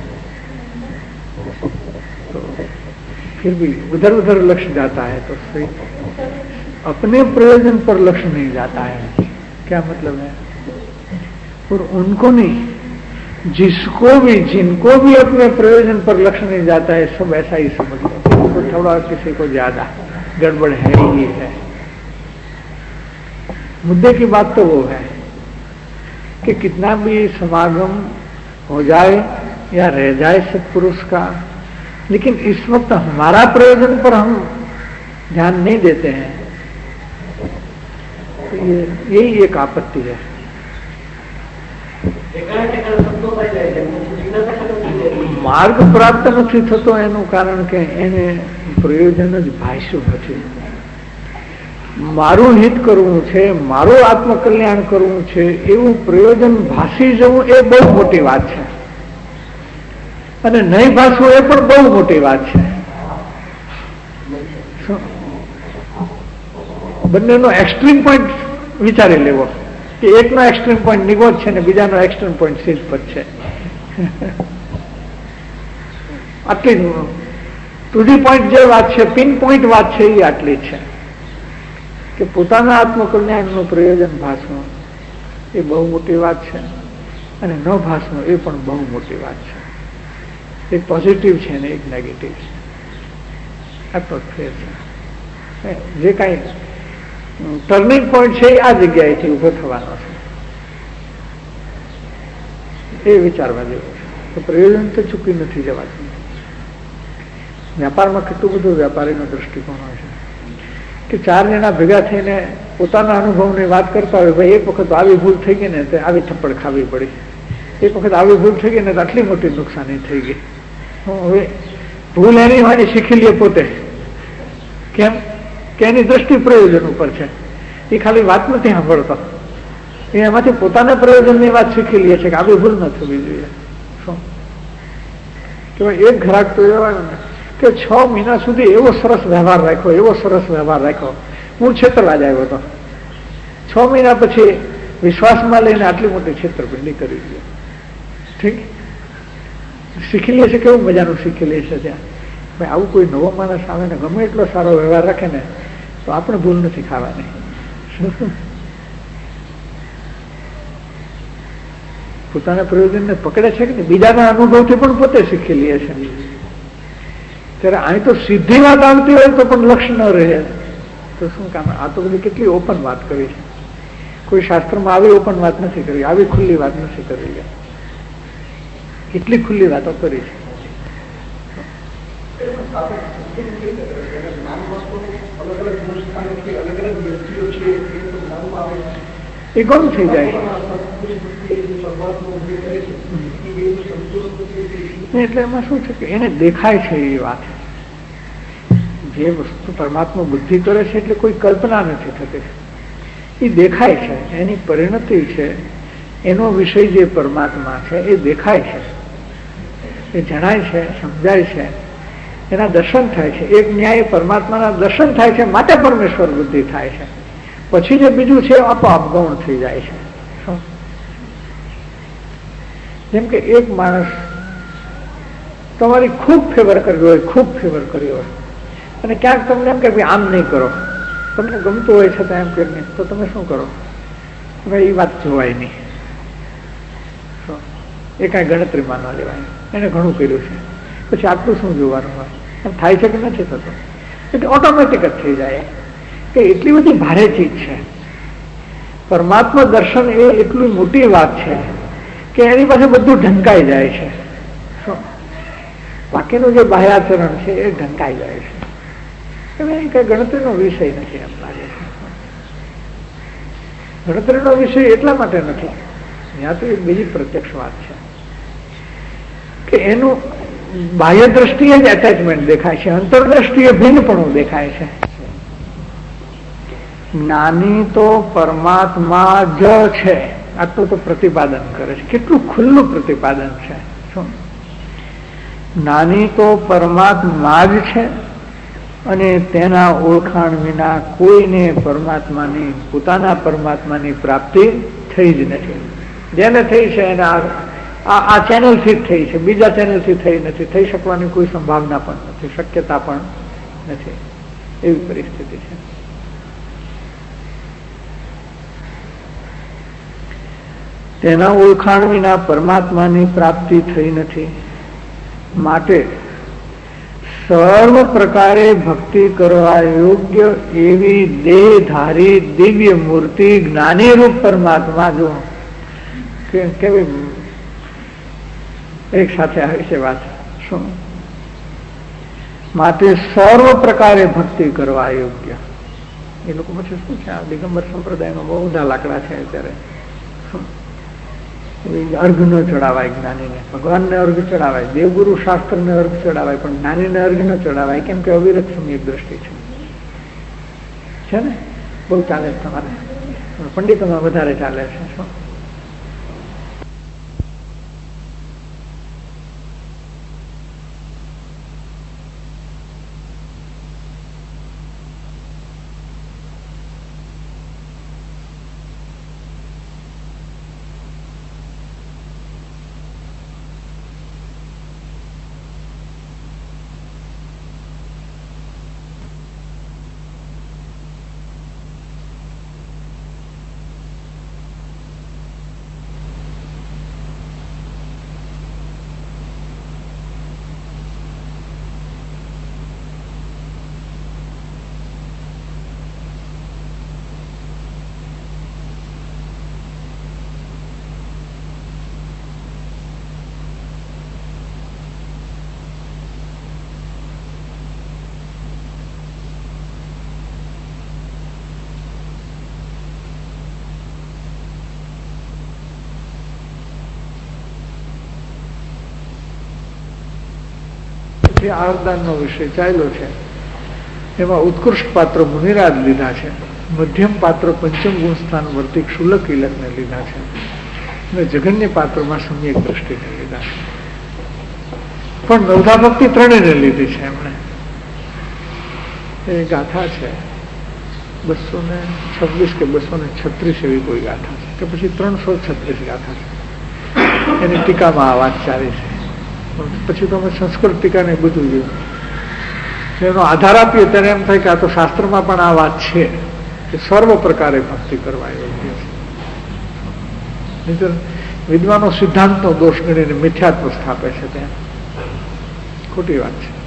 तो फिर भी उधर उधर लक्ष्य जाता है, तो सही अपने प्रयोजन पर लक्ष्य नहीं जाता है। क्या मतलब है? और उनको नहीं, जिसको भी जिनको भी अपने प्रयोजन पर लक्ष्य नहीं जाता है, सब ऐसा ही समझ लो, तो थोड़ा किसी को ज्यादा गड़बड़ है ही है। मुद्दे की बात तो वो है कि कितना भी समागम हो जाए या रह जाए सत्पुरुष का, लेकिन इस वक्त हमारा प्रयोजन पर हम ध्यान नहीं देते हैं, तो ये यही एक आपत्ति है। માર્ગ પ્રાપ્ત નથી થતો એનું કારણ કે એને પ્રયોજન જ ભાષ્યું નથી. મારું હિત કરવું છે, મારું આત્મકલ્યાણ કરવું છે એવું પ્રયોજન ભાસી જવું એ બહુ મોટી વાત છે, અને નહીં ભાસવું એ પણ બહુ મોટી વાત છે. બંનેનો એક્સ્ટ્રીમ પોઈન્ટ વિચારી લેવો કે એકનો એક્સ્ટ્રીમ પોઈન્ટ નિગોજ છે ને બીજાનો એક્સ્ટ્રીમ પોઈન્ટ સિદ્ધપદ છે. આટલી ટુ ધી પોઈન્ટ જે વાત છે, પિન પોઈન્ટ વાત છે એ આટલી છે કે પોતાના આત્મકલ્યાણનું પ્રયોજન ભાસવું એ બહુ મોટી વાત છે, અને ન ભાસવું એ પણ બહુ મોટી વાત છે. એક પોઝિટિવ છે ને એક નેગેટિવ છે. આટલો ફેર છે. જે કાંઈ ટર્નિંગ પોઈન્ટ છે એ આ જગ્યાએથી ઉભો થવાનો છે, એ વિચારવા જેવું છે. તો પ્રયોજન તો ચૂકી નથી જવાતું. વ્યાપારમાં કેટલું બધું વ્યાપારીનો દ્રષ્ટિકોણ હોય છે કે ચાર જણા ભેગા થઈને પોતાના અનુભવની વાત કરતા હોય, ભાઈ એક વખત આવી ભૂલ થઈ ગઈ ને તો આવી થપ્પડ ખાવી પડી, એક વખત આવી ભૂલ થઈ ગઈ ને તો આટલી મોટી નુકસાની થઈ ગઈ. હવે ભૂલ એની હોય શીખી લે પોતે, કેમ કે એની દ્રષ્ટિ પ્રયોજન ઉપર છે, એ ખાલી વાત નથી સાંભળતો, એ એમાંથી પોતાના પ્રયોજનની વાત શીખી લે છે કે આવી ભૂલ ન થવી જોઈએ. શું કે ભાઈ એક ગ્રાહક તો એવા ને કે છ મહિના સુધી એવો સરસ વ્યવહાર રાખ્યો, એવો સરસ વ્યવહાર રાખ્યો, હું છેતરવા જ આવ્યો હતો, છ મહિના પછી વિશ્વાસમાં લઈને આટલી મોટી છેતરપિંડી કરી દે. ઠીક શીખી લે છે, કેવું મજાનું શીખી લે છે. ત્યાં ભાઈ આવું કોઈ નવો માણસ આવે ને ગમે એટલો સારો વ્યવહાર રાખે ને તો આપણે ભૂલ નથી ખાવાની. પોતાના પ્રયોજનને પકડે છે કે બીજાના અનુભવથી પણ પોતે શીખી લે છે. ત્યારે અહીં તો સીધી વાત આવતી હોય તો પણ લક્ષ્ય ન રહે તો શું કામ? આ તો બધી કેટલી ઓપન વાત કરી છે. કોઈ શાસ્ત્રમાં આવી ઓપન વાત નથી કરી, આવી ખુલ્લી વાત નથી કરી, કેટલી ખુલ્લી વાતો કરી છે. એ ઘણું થઈ જાય એટલે એમાં શું છે કે એને દેખાય છે એ વાત, જે વસ્તુ પરમાત્મા બુદ્ધિ કરે છે એટલે કોઈ કલ્પના નથી થતી, એ દેખાય છે, એની પરિણતિ છે, એનો વિષય જે પરમાત્મા છે એ દેખાય છે, એ જણાય છે, સમજાય છે, એના દર્શન થાય છે. એક ન્યાય પરમાત્માના દર્શન થાય છે માટે પરમેશ્વર બુદ્ધિ થાય છે, પછી જે બીજું છે આપોઆપ ગૌણ થઈ જાય છે. જેમ કે એક માણસ તમારી ખૂબ ફેવર કર્યો હોય, ખૂબ ફેવર કર્યો હોય, અને ક્યાંક તમને એમ કે ભાઈ આમ નહીં કરો, તમને ગમતું હોય છતાં એમ કે નહીં, તો તમે શું કરો? ભાઈ એ વાત જોવાય નહીં, એ કાંઈ ગણતરીમાં ન લેવાય, એને ઘણું કર્યું છે, પછી આટલું શું જોવાનું હોય? એમ થાય છે કે નથી થતું? એટલે ઓટોમેટિક જ થઈ જાય કે એટલી બધી ભારે ચીજ છે. પરમાત્મા દર્શન એ એટલી મોટી વાત છે કે એની પાસે બધું ઢંકાઈ જાય છે. બાકીનું જે બાહ્યાચરણ છે એ ઢંકાઈ જાય છે. એ કઈ ગણતરીનો વિષય નથી એમ લાગે છે. ગણતરીનો વિષય એટલા માટે નથી, ત્યાં તો એક બીજી પ્રત્યક્ષ વાત છે કે એનું બાહ્ય દ્રષ્ટિએ જ એટેચમેન્ટ દેખાય છે, અંતરદ્રષ્ટિએ ભિન્નપણું દેખાય છે. જ્ઞાની તો પરમાત્મા જ છે, આટલું તો પ્રતિપાદન કરે છે. કેટલું ખુલ્લું પ્રતિપાદન છે. શું નાની તો પરમાત્મા જ છે અને તેના ઓળખાણ વિના કોઈને પરમાત્માની પોતાના પરમાત્માની પ્રાપ્તિ થઈ જ નથી. જેને થઈ છે એને આ ચેનલથી જ થઈ છે, બીજા ચેનલથી થઈ નથી. થઈ શકવાની કોઈ સંભાવના પણ નથી, શક્યતા પણ નથી. એવી પરિસ્થિતિ છે. તેના ઓળખાણ વિના પરમાત્માની પ્રાપ્તિ થઈ નથી. માટે સર્વ પ્રકારે ભક્તિ કરવા યોગ્ય એવી દેહધારી દિવ્ય મૂર્તિ જ્ઞાની રૂપ પરમાત્મા જો કેવી એક સાથે આવી છે વાત. શું માટે સર્વ પ્રકારે ભક્તિ કરવા યોગ્ય. એ લોકો પછી શું છે, આ દિગંબર સંપ્રદાયમાં બહુ બધા લાકડા છે અત્યારે. અર્ઘ ન ચડાવાય જ્ઞાનીને, ભગવાનને અર્ઘ ચડાવાય, દેવગુરુ શાસ્ત્રને અર્ઘ ચડાવાય, પણ જ્ઞાનીને અર્ઘ ન ચડાવાય. કેમ કે અવિરત સમ્યક દ્રષ્ટિ છે છે ને. બહુ ચાલે છે તમારે, પંડિતોમાં વધારે ચાલે છે. શું આહરદાન નો વિષય ચાલ્યો છે. એમાં ઉત્કૃષ્ટ પાત્ર મુનિરાજ લીધા છે, મધ્યમ પાત્ર પંચમ ગુણ સ્થાન વર્તી ક્ષુલક ઇલકને લીધા છે, અને જગન્ય પાત્રમાં સમ્યક દ્રષ્ટિને લીધા છે. પણ નવધા ભક્તિ ત્રણેયને લીધી છે એમણે. એ ગાથા છે બસો ને છવ્વીસ કે બસો ને છત્રીસ એવી કોઈ ગાથા છે, કે પછી ત્રણસો છત્રીસ ગાથા છે. એની ટીકામાં આ વાત ચાલી છે. પછી તો અમે સંસ્કૃત ટીકાને બધું જોયું. એનો આધાર આપીએ ત્યારે એમ થાય કે આ તો શાસ્ત્રમાં પણ આ વાત છે કે સર્વ પ્રકારે ભક્તિ કરવા યોગ્ય છે. વિદ્વાનો સિદ્ધાંતનો દોષ ગણીને મિથ્યાત્વ સ્થાપે છે, ત્યાં ખોટી વાત છે.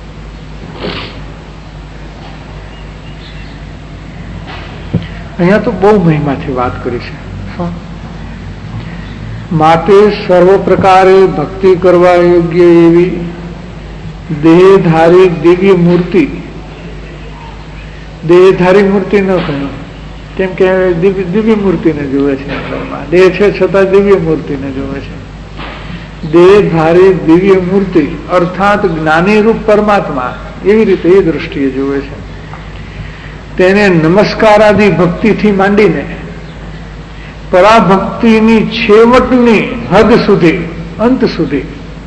અહીંયા તો બહુ મહિમાથી વાત કરી છે. માટે સર્વ પ્રકારે ભક્તિ કરવા યોગ્ય એવી દેહધારી દિવ્ય મૂર્તિ. દેહધારી મૂર્તિ ન કહ્યું, કેમ કે દિવ્ય મૂર્તિને જોવે છે. દેહ છે છતાં દિવ્ય મૂર્તિને જોવે છે. દેહધારી દિવ્ય મૂર્તિ અર્થાત જ્ઞાની રૂપ પરમાત્મા, એવી રીતે એ દ્રષ્ટિએ જોવે છે. તેને નમસ્કારાદિ ભક્તિથી માંડીને પરાભક્તિની છેવટની હદ સુધી, અંત સુધી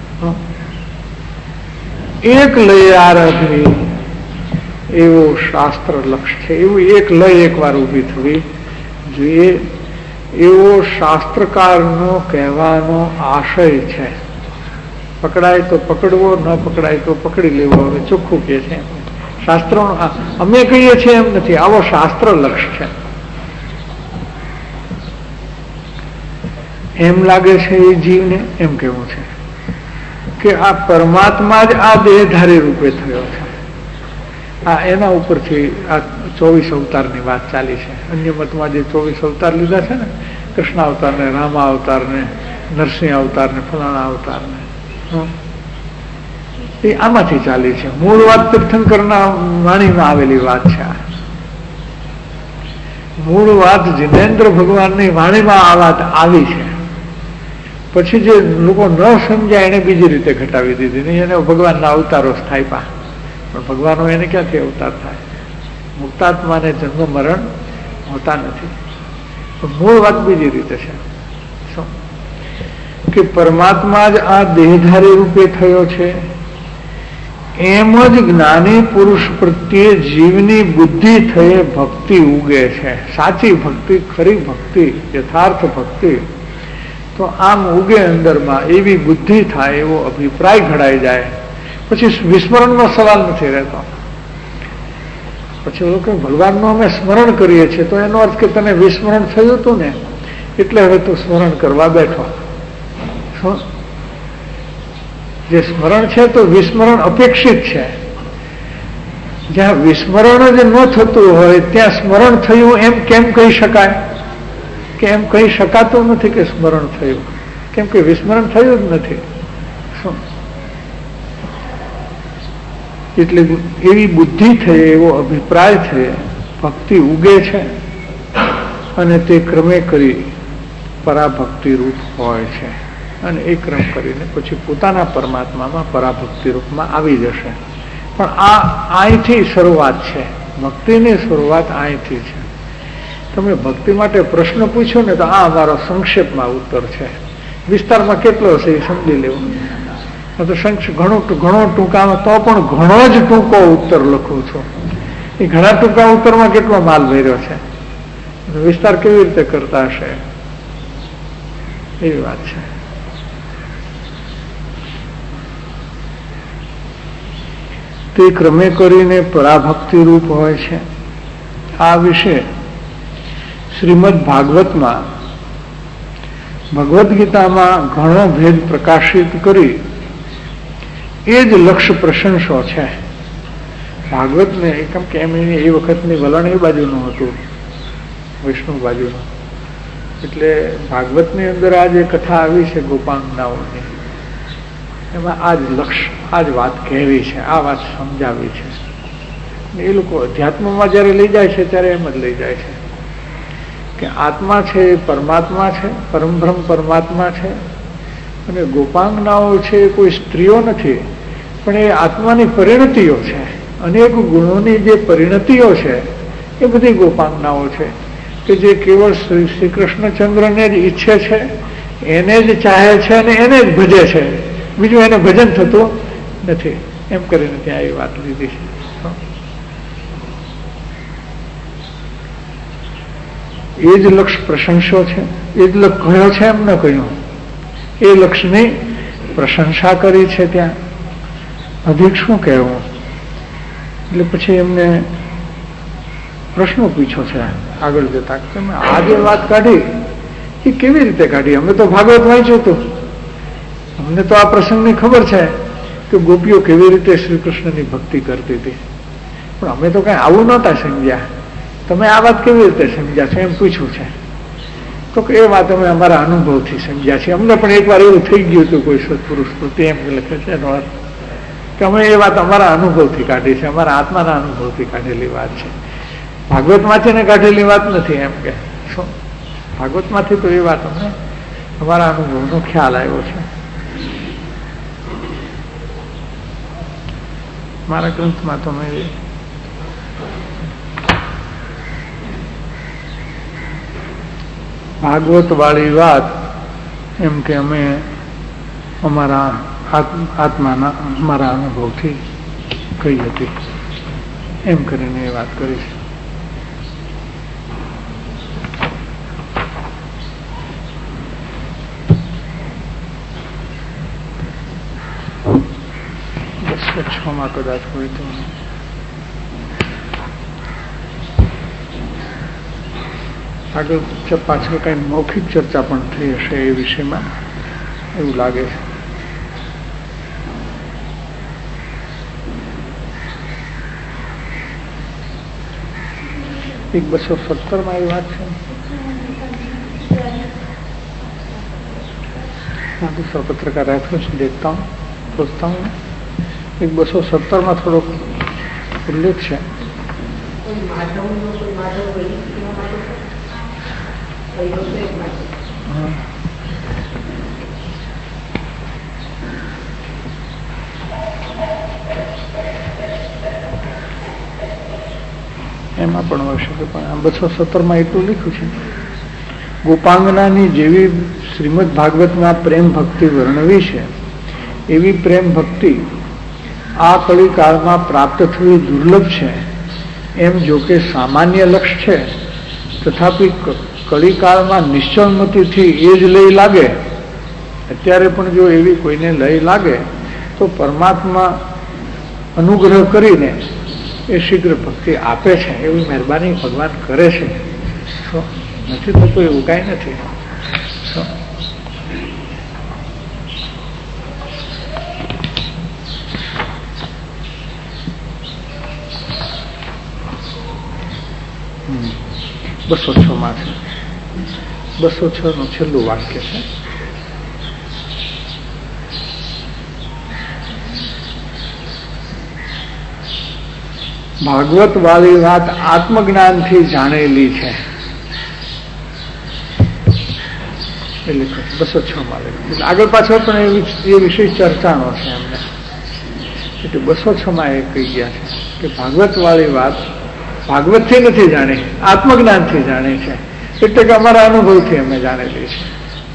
એક લય આરાધવી એવો શાસ્ત્ર લક્ષ છે. એવું એક લય એક વાર ઉભી થવી જોઈએ એવો શાસ્ત્રકારનો કહેવાનો આશય છે. પકડાય તો પકડવો, ન પકડાય તો પકડી લેવો. હવે ચોખ્ખું કે છે શાસ્ત્રો. અમે કહીએ છીએ એમ નથી, આવો શાસ્ત્ર લક્ષ છે. એમ લાગે છે એ જીવને એમ કેવું છે કે આ પરમાત્મા જ આ દેહધારી રૂપે થયો છે. આ એના ઉપરથી આ ચોવીસ અવતારની વાત ચાલી છે. અન્ય મતમાં જે ચોવીસ અવતાર લીધા છે ને, કૃષ્ણ અવતારને, રામા અવતારને, નરસિંહ અવતારને, ફલાણા અવતારને, એ આમાંથી ચાલી છે. મૂળ વાત તીર્થંકરના વાણીમાં આવેલી વાત છે. મૂળ વાત જિનેન્દ્ર ભગવાનની વાણીમાં આ વાત આવી છે. પછી જે લોકો ન સમજાય એને બીજી રીતે ઘટાવી દીધી. નહીં, એને ભગવાનના અવતારો સ્થાપ્યા, પણ ભગવાનો એને ક્યાંથી અવતાર થાય? મુક્તાત્માને જન્મ મરણ હોતા નથી. પણ મૂળ વાત બીજી રીતે છે. કે પરમાત્મા જ આ દેહધારી રૂપે થયો છે, એમ જ જ્ઞાની પુરુષ પ્રત્યે જીવની બુદ્ધિ થયે ભક્તિ ઉગે છે. સાચી ભક્તિ, ખરી ભક્તિ, યથાર્થ ભક્તિ તો આમ ઉગે અંદરમાં, એવી બુદ્ધિ થાય, એવો અભિપ્રાય ઘડાઈ જાય. પછી વિસ્મરણનો સવાલ નથી રહેતો. પછી લોકો ભગવાનનું અમે સ્મરણ કરીએ છીએ તો એનો અર્થ કે તને વિસ્મરણ થયું હતું ને એટલે હવે તું સ્મરણ કરવા બેઠો. જે સ્મરણ છે તો વિસ્મરણ અપેક્ષિત છે. જ્યાં વિસ્મરણ જ ન થતું હોય ત્યાં સ્મરણ થયું એમ કેમ કહી શકાય? કે એમ કહી શકાતું નથી કે સ્મરણ થયું, કેમ કે વિસ્મરણ થયું જ નથી. શું એટલે એવી બુદ્ધિ થઈ, એવો અભિપ્રાય થઈ, ભક્તિ ઉગે છે અને તે ક્રમે કરી પરાભક્તિ રૂપ હોય છે. અને એ ક્રમ કરીને પછી પોતાના પરમાત્મામાં પરાભક્તિ રૂપમાં આવી જશે. પણ આ અહીંથી શરૂઆત છે, ભક્તિની શરૂઆત અહીંથી છે. તમે ભક્તિ માટે પ્રશ્ન પૂછ્યો ને તો આ અમારો સંક્ષેપમાં ઉત્તર છે. વિસ્તારમાં કેટલો હશે એ સમજી લેવું. તો સંક્ષેપ ઘણો ઘણો ટૂંકામાં તો પણ ઘણો જ ટૂંકો ઉત્તર લખું છું. એ ઘણા ટૂંકા ઉત્તરમાં કેટલો માલ ભર્યો છે, વિસ્તાર કેવી રીતે કરતા હશે એવી વાત છે. તે ક્રમે કરીને પરાભક્તિ રૂપ હોય છે. આ વિશે શ્રીમદ ભાગવતમાં, ભગવદ્ ગીતામાં ઘણો ભેદ પ્રકાશિત કરી એ જ લક્ષ્ય પ્રશંસો છે. ભાગવતને એકમ કે એમ એ વખતની વલણ એ બાજુનું હતું, વૈષ્ણવ બાજુનું. એટલે ભાગવતની અંદર આ જે કથા આવી છે ગોપાંગનાઓની, એમાં આ જ લક્ષ્ય, આ જ વાત કહેવી છે, આ વાત સમજાવી છે. એ લોકો અધ્યાત્મમાં જયારે લઈ જાય છે ત્યારે એમ જ લઈ જાય છે કે આત્મા છે એ પરમાત્મા છે, પરમબ્રહ્મ પરમાત્મા છે, અને ગોપાંગનાઓ છે એ કોઈ સ્ત્રીઓ નથી, પણ એ આત્માની પરિણતિઓ છે. અનેક ગુણોની જે પરિણતિઓ છે એ બધી ગોપાંગનાઓ છે કે જે કેવળ શ્રી કૃષ્ણચંદ્રને જ ઈચ્છે છે, એને જ ચાહે છે અને એને જ ભજે છે, બીજું એને ભજન થતું નથી. એમ કરીને ત્યાં એ વાત લીધી છે. એ જ લક્ષ્ય પ્રશંસો છે, એ જ લક્ષ્ય કહ્યો છે એમ ન કહ્યું, એ લક્ષ્યની પ્રશંસા કરી છે. ત્યાં અધિક શું કહેવું? એટલે પછી એમને પ્રશ્નો પૂછ્યો છે આગળ જતા, તમે આ જે વાત કાઢી એ કેવી રીતે કાઢી? અમે તો ભાગવત વાંચ્યું હતું, અમને તો આ પ્રસંગની ખબર છે કે ગોપીઓ કેવી રીતે શ્રી કૃષ્ણની ભક્તિ કરતી હતી, પણ અમે તો કઈ આવું નહોતા સમજ્યા. તમે આ વાત કેવી રીતે સમજ્યા છો? એમ પૂછ્યું છે. તો કે એ વાત અમે અમારા અનુભવથી સમજ્યા છીએ. અમને પણ એકવાર એવું થઈ ગયું હતું કોઈ સત્પુરુષ તો તે એમ લખે છે એનો અર્થ કે અમે એ વાત અમારા અનુભવથી કાઢી છે, અમારા આત્માના અનુભવથી કાઢેલી વાત છે, ભાગવતમાંથી ને કાઢેલી વાત નથી. એમ કે શું ભાગવતમાંથી તો એ વાત અમને અમારા અનુભવનો ખ્યાલ આવ્યો છે. મારા ગ્રંથમાં તો મેં ભાગવત વાળી વાત એમ કે અમે અમારા આત્માના અમારા અનુભવથી કહી હતી એમ કરીને એ વાત કરી છે. બસો છ માં કદાચ હોય તો આગળ પાછળ કઈ મૌખિક ચર્ચા પણ થઈ હશે એ વિષયમાં એવું લાગે છે. एक बसो सत्तर में ये बात है. हाँ दूसरा पत्र का रेफरेंस देखता हूँ, सोचता हूँ. एक बसो सत्तर में थोड़ा उल्लेख है. हाँ એમાં પણ હોય શકે, પણ આ બસો સત્તર માં એટલું લખ્યું છે ગોપાંગનાની જેવી શ્રીમદ ભાગવતમાં પ્રેમ ભક્તિ વર્ણવી છે એવી પ્રેમ ભક્તિ આ કળીકાળમાં પ્રાપ્ત થવી દુર્લભ છે એમ જો કે સામાન્ય લક્ષ્ય છે, તથાપિ કળીકાળમાં નિશ્ચળમતીથી એ જ લઈ લાગે, અત્યારે પણ જો એવી કોઈને લઈ લાગે તો પરમાત્મા અનુગ્રહ કરીને એ શીઘ્ર ભક્તિ આપે છે, એવી મહેરબાની ભગવાન કરે છે. નથી થતું એવું કાંઈ નથી. બસો છ માં છે, બસો છ નું છેલ્લું વાક્ય છે. ભાગવત વાળી વાત આત્મજ્ઞાનથી જાણેલી છે. એટલે બસો છ માં એટલે આગળ પાછળ પણ એ વિશે ચર્ચાનો છે એમને. એટલે બસો છ માં એ કહી ગયા છે કે ભાગવત વાળી વાત ભાગવતથી નથી જાણી, આત્મજ્ઞાનથી જાણી છે. એટલે કે અમારા અનુભવથી અમે જાણેલી છે.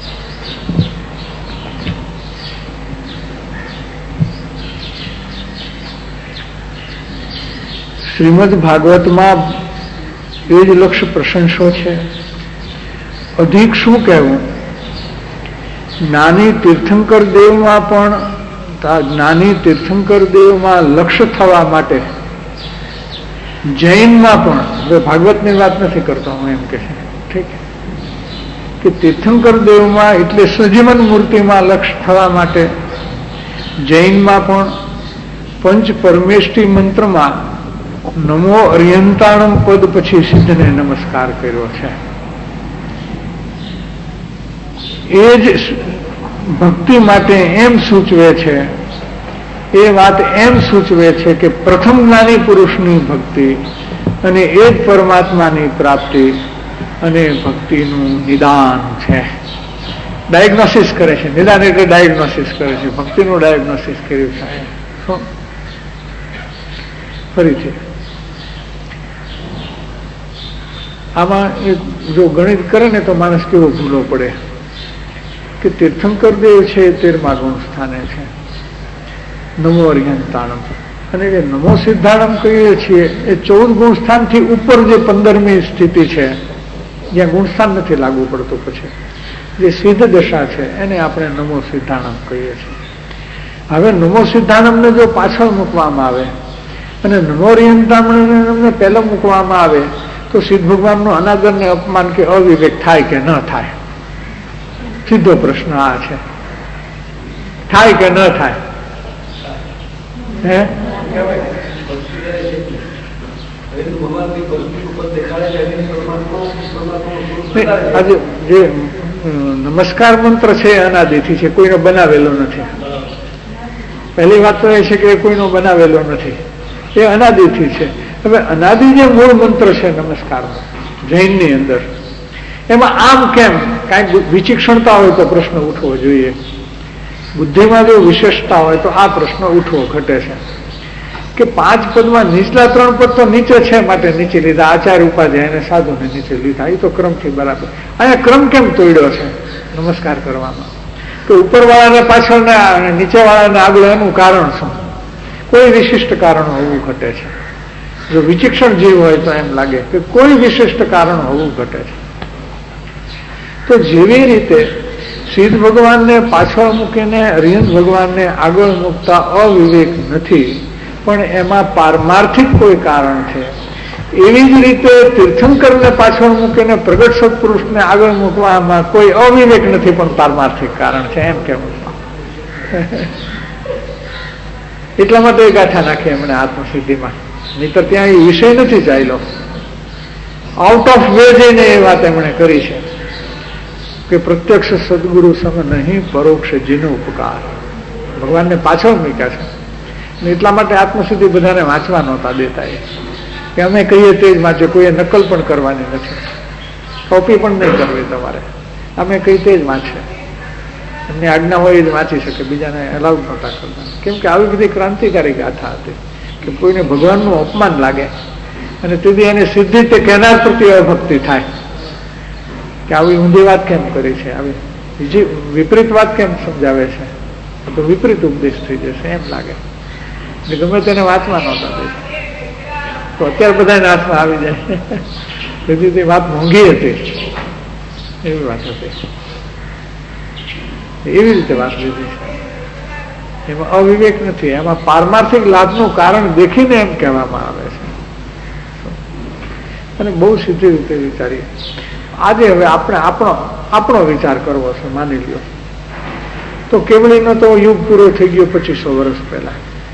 શ્રીમદ ભાગવતમાં એ જ લક્ષ્ય પ્રશંસો છે. અધિક શું કહેવું, જ્ઞાની તીર્થંકર દેવમાં પણ જ્ઞાની તીર્થંકર દેવમાં લક્ષ્ય થવા માટે જૈનમાં પણ, હવે ભાગવતની વાત નથી કરતો હું, એમ કે છે ઠીક કે તીર્થંકર દેવમાં એટલે સજીવન મૂર્તિમાં લક્ષ્ય થવા માટે જૈનમાં પણ પંચ પરમેષ્ટિ મંત્રમાં નમો અર્યંતાણમ પદ પછી સિદ્ધને નમસ્કાર કર્યો છે. એ જ ભક્તિ માટે એમ સૂચવે છે, એ વાત એમ સૂચવે છે કે પ્રથમ જ્ઞાની પુરુષની ભક્તિ અને એ જ પરમાત્માની પ્રાપ્તિ અને ભક્તિનું નિદાન છે. ડાયગ્નોસિસ કરે છે, નિદાન એટલે ડાયગ્નોસિસ કરે છે, ભક્તિનું ડાયગ્નોસિસ કર્યું છે. શું ફરીથી આમાં એક જો ગણિત કરે ને તો માણસ કેવો ભૂલો પડે કે તીર્થંકર દેવ છે એ તેરમા ગુણ સ્થાને છે, નમો અર્યંતાણમ, અને જે નમો સિદ્ધાણમ કહીએ છીએ એ ચૌદ ગુણ સ્થાનથી ઉપર જે પંદરમી સ્થિતિ છે જ્યાં ગુણસ્થાન નથી લાગુ પડતું, પછી જે સિદ્ધ દશા છે એને આપણે નમો સિદ્ધાણમ કહીએ છીએ. હવે નમો સિદ્ધાણમને જો પાછળ મૂકવામાં આવે અને નમો અર્યંતાણમને પહેલા મૂકવામાં આવે તો સિદ્ધ ભગવાનનું અનાદર ને અપમાન કે અવિવેક થાય કે ન થાય? સીધો પ્રશ્ન આ છે, થાય કે ન થાય? હે આજે જે નમસ્કાર મંત્ર છે અનાદિથી છે, કોઈનો બનાવેલો નથી. પહેલી વાત તો એ છે કે કોઈનો બનાવેલો નથી, એ અનાદિથી છે. હવે અનાદિ જે મૂળ મંત્ર છે નમસ્કાર જૈનની અંદર, એમાં આમ કેમ કાંઈક વિચિક્ષણતા હોય તો પ્રશ્ન ઉઠવો જોઈએ, બુદ્ધિમાં જો વિશેષતા હોય તો આ પ્રશ્ન ઉઠવો ઘટે છે કે પાંચ પદમાં નીચલા ત્રણ પદ તો નીચે છે માટે નીચે લીધા, આચાર્ય ઉપાધ્યાય અને સાધુને નીચે લીધા, એ તો ક્રમથી બરાબર. અહીંયા ક્રમ કેમ તોડ્યો છે નમસ્કાર કરવામાં? તો ઉપરવાળાને પાછળને અને નીચેવાળાને આગળ એનું કારણ શું? કોઈ વિશિષ્ટ કારણ હોવું ઘટે છે. જો વિચિક્ષણ જીવ હોય તો એમ લાગે કે કોઈ વિશિષ્ટ કારણ હોવું ઘટે છે. તો જેવી રીતે સિદ્ધ ભગવાનને પાછળ મૂકીને અરિહંત ભગવાનને આગળ મૂકતા અવિવેક નથી, પણ એમાં પારમાર્થિક કોઈ કારણ છે. એવી જ રીતે તીર્થંકરને પાછળ મૂકીને પ્રગટ સત્પુરુષને આગળ મૂકવામાં કોઈ અવિવેક નથી, પણ પારમાર્થિક કારણ છે, એમ કેવું. એટલા માટે એ ગાંઠા નાખી એમણે આત્મસિદ્ધિમાં, નહીતર ત્યાં એ વિષય નથી ચાલ્યો. આઉટ ઓફ વે જઈને એ વાત એમણે કરી છે કે પ્રત્યક્ષ સદગુરુ સમ નહીં પરોક્ષ જીનો ઉપકાર. ભગવાનને પાછળ મૂક્યા છે ને એટલા માટે આત્મસિદ્ધિ બધાને વાંચવા નહોતા દેતા, એ કે અમે કહીએ તે જ વાંચે, કોઈએ નકલ પણ કરવાની નથી, કોપી પણ નહીં કરવી તમારે, અમે કહીએ તે જ વાંચે, એમની આજ્ઞા હોય એ જ વાંચી શકે, બીજાને એલાઉડ નહોતા કરતા. કેમ કે આવી બધી ક્રાંતિકારી ગાથા હતી કે કોઈને ભગવાનનું અપમાન લાગે અને તેથી એને સિદ્ધિ તે કહેનાર પ્રત્યે અભક્તિ થાય, કે આવી ઊંધી વાત કેમ કરી છે, આવી બીજી વિપરીત વાત કેમ સમજાવે છે, તો વિપરીત ઉપદેશ થઈ જશે એમ લાગે. ગમે તેને વાંચવા નહોતા દે તો અત્યારે બધાને હાથમાં આવી જાય. તેથી તે વાત મોંઘી હતી એવી વાત હતી, એવી રીતે વાત લીધી છે. એમાં અવિવેક નથી, એમાં પારમાર્થિક લાભનું કારણ દેખીને એમ કહેવામાં આવે છે. અને બહુ સીધી રીતે વિચારીએ. આજે હવે આપણે આપણો આપણો વિચાર કરવો છે. માની લ્યો તો કેવડીનો તો યુગ પૂરો થઈ ગયો પચીસો વર્ષ પહેલા.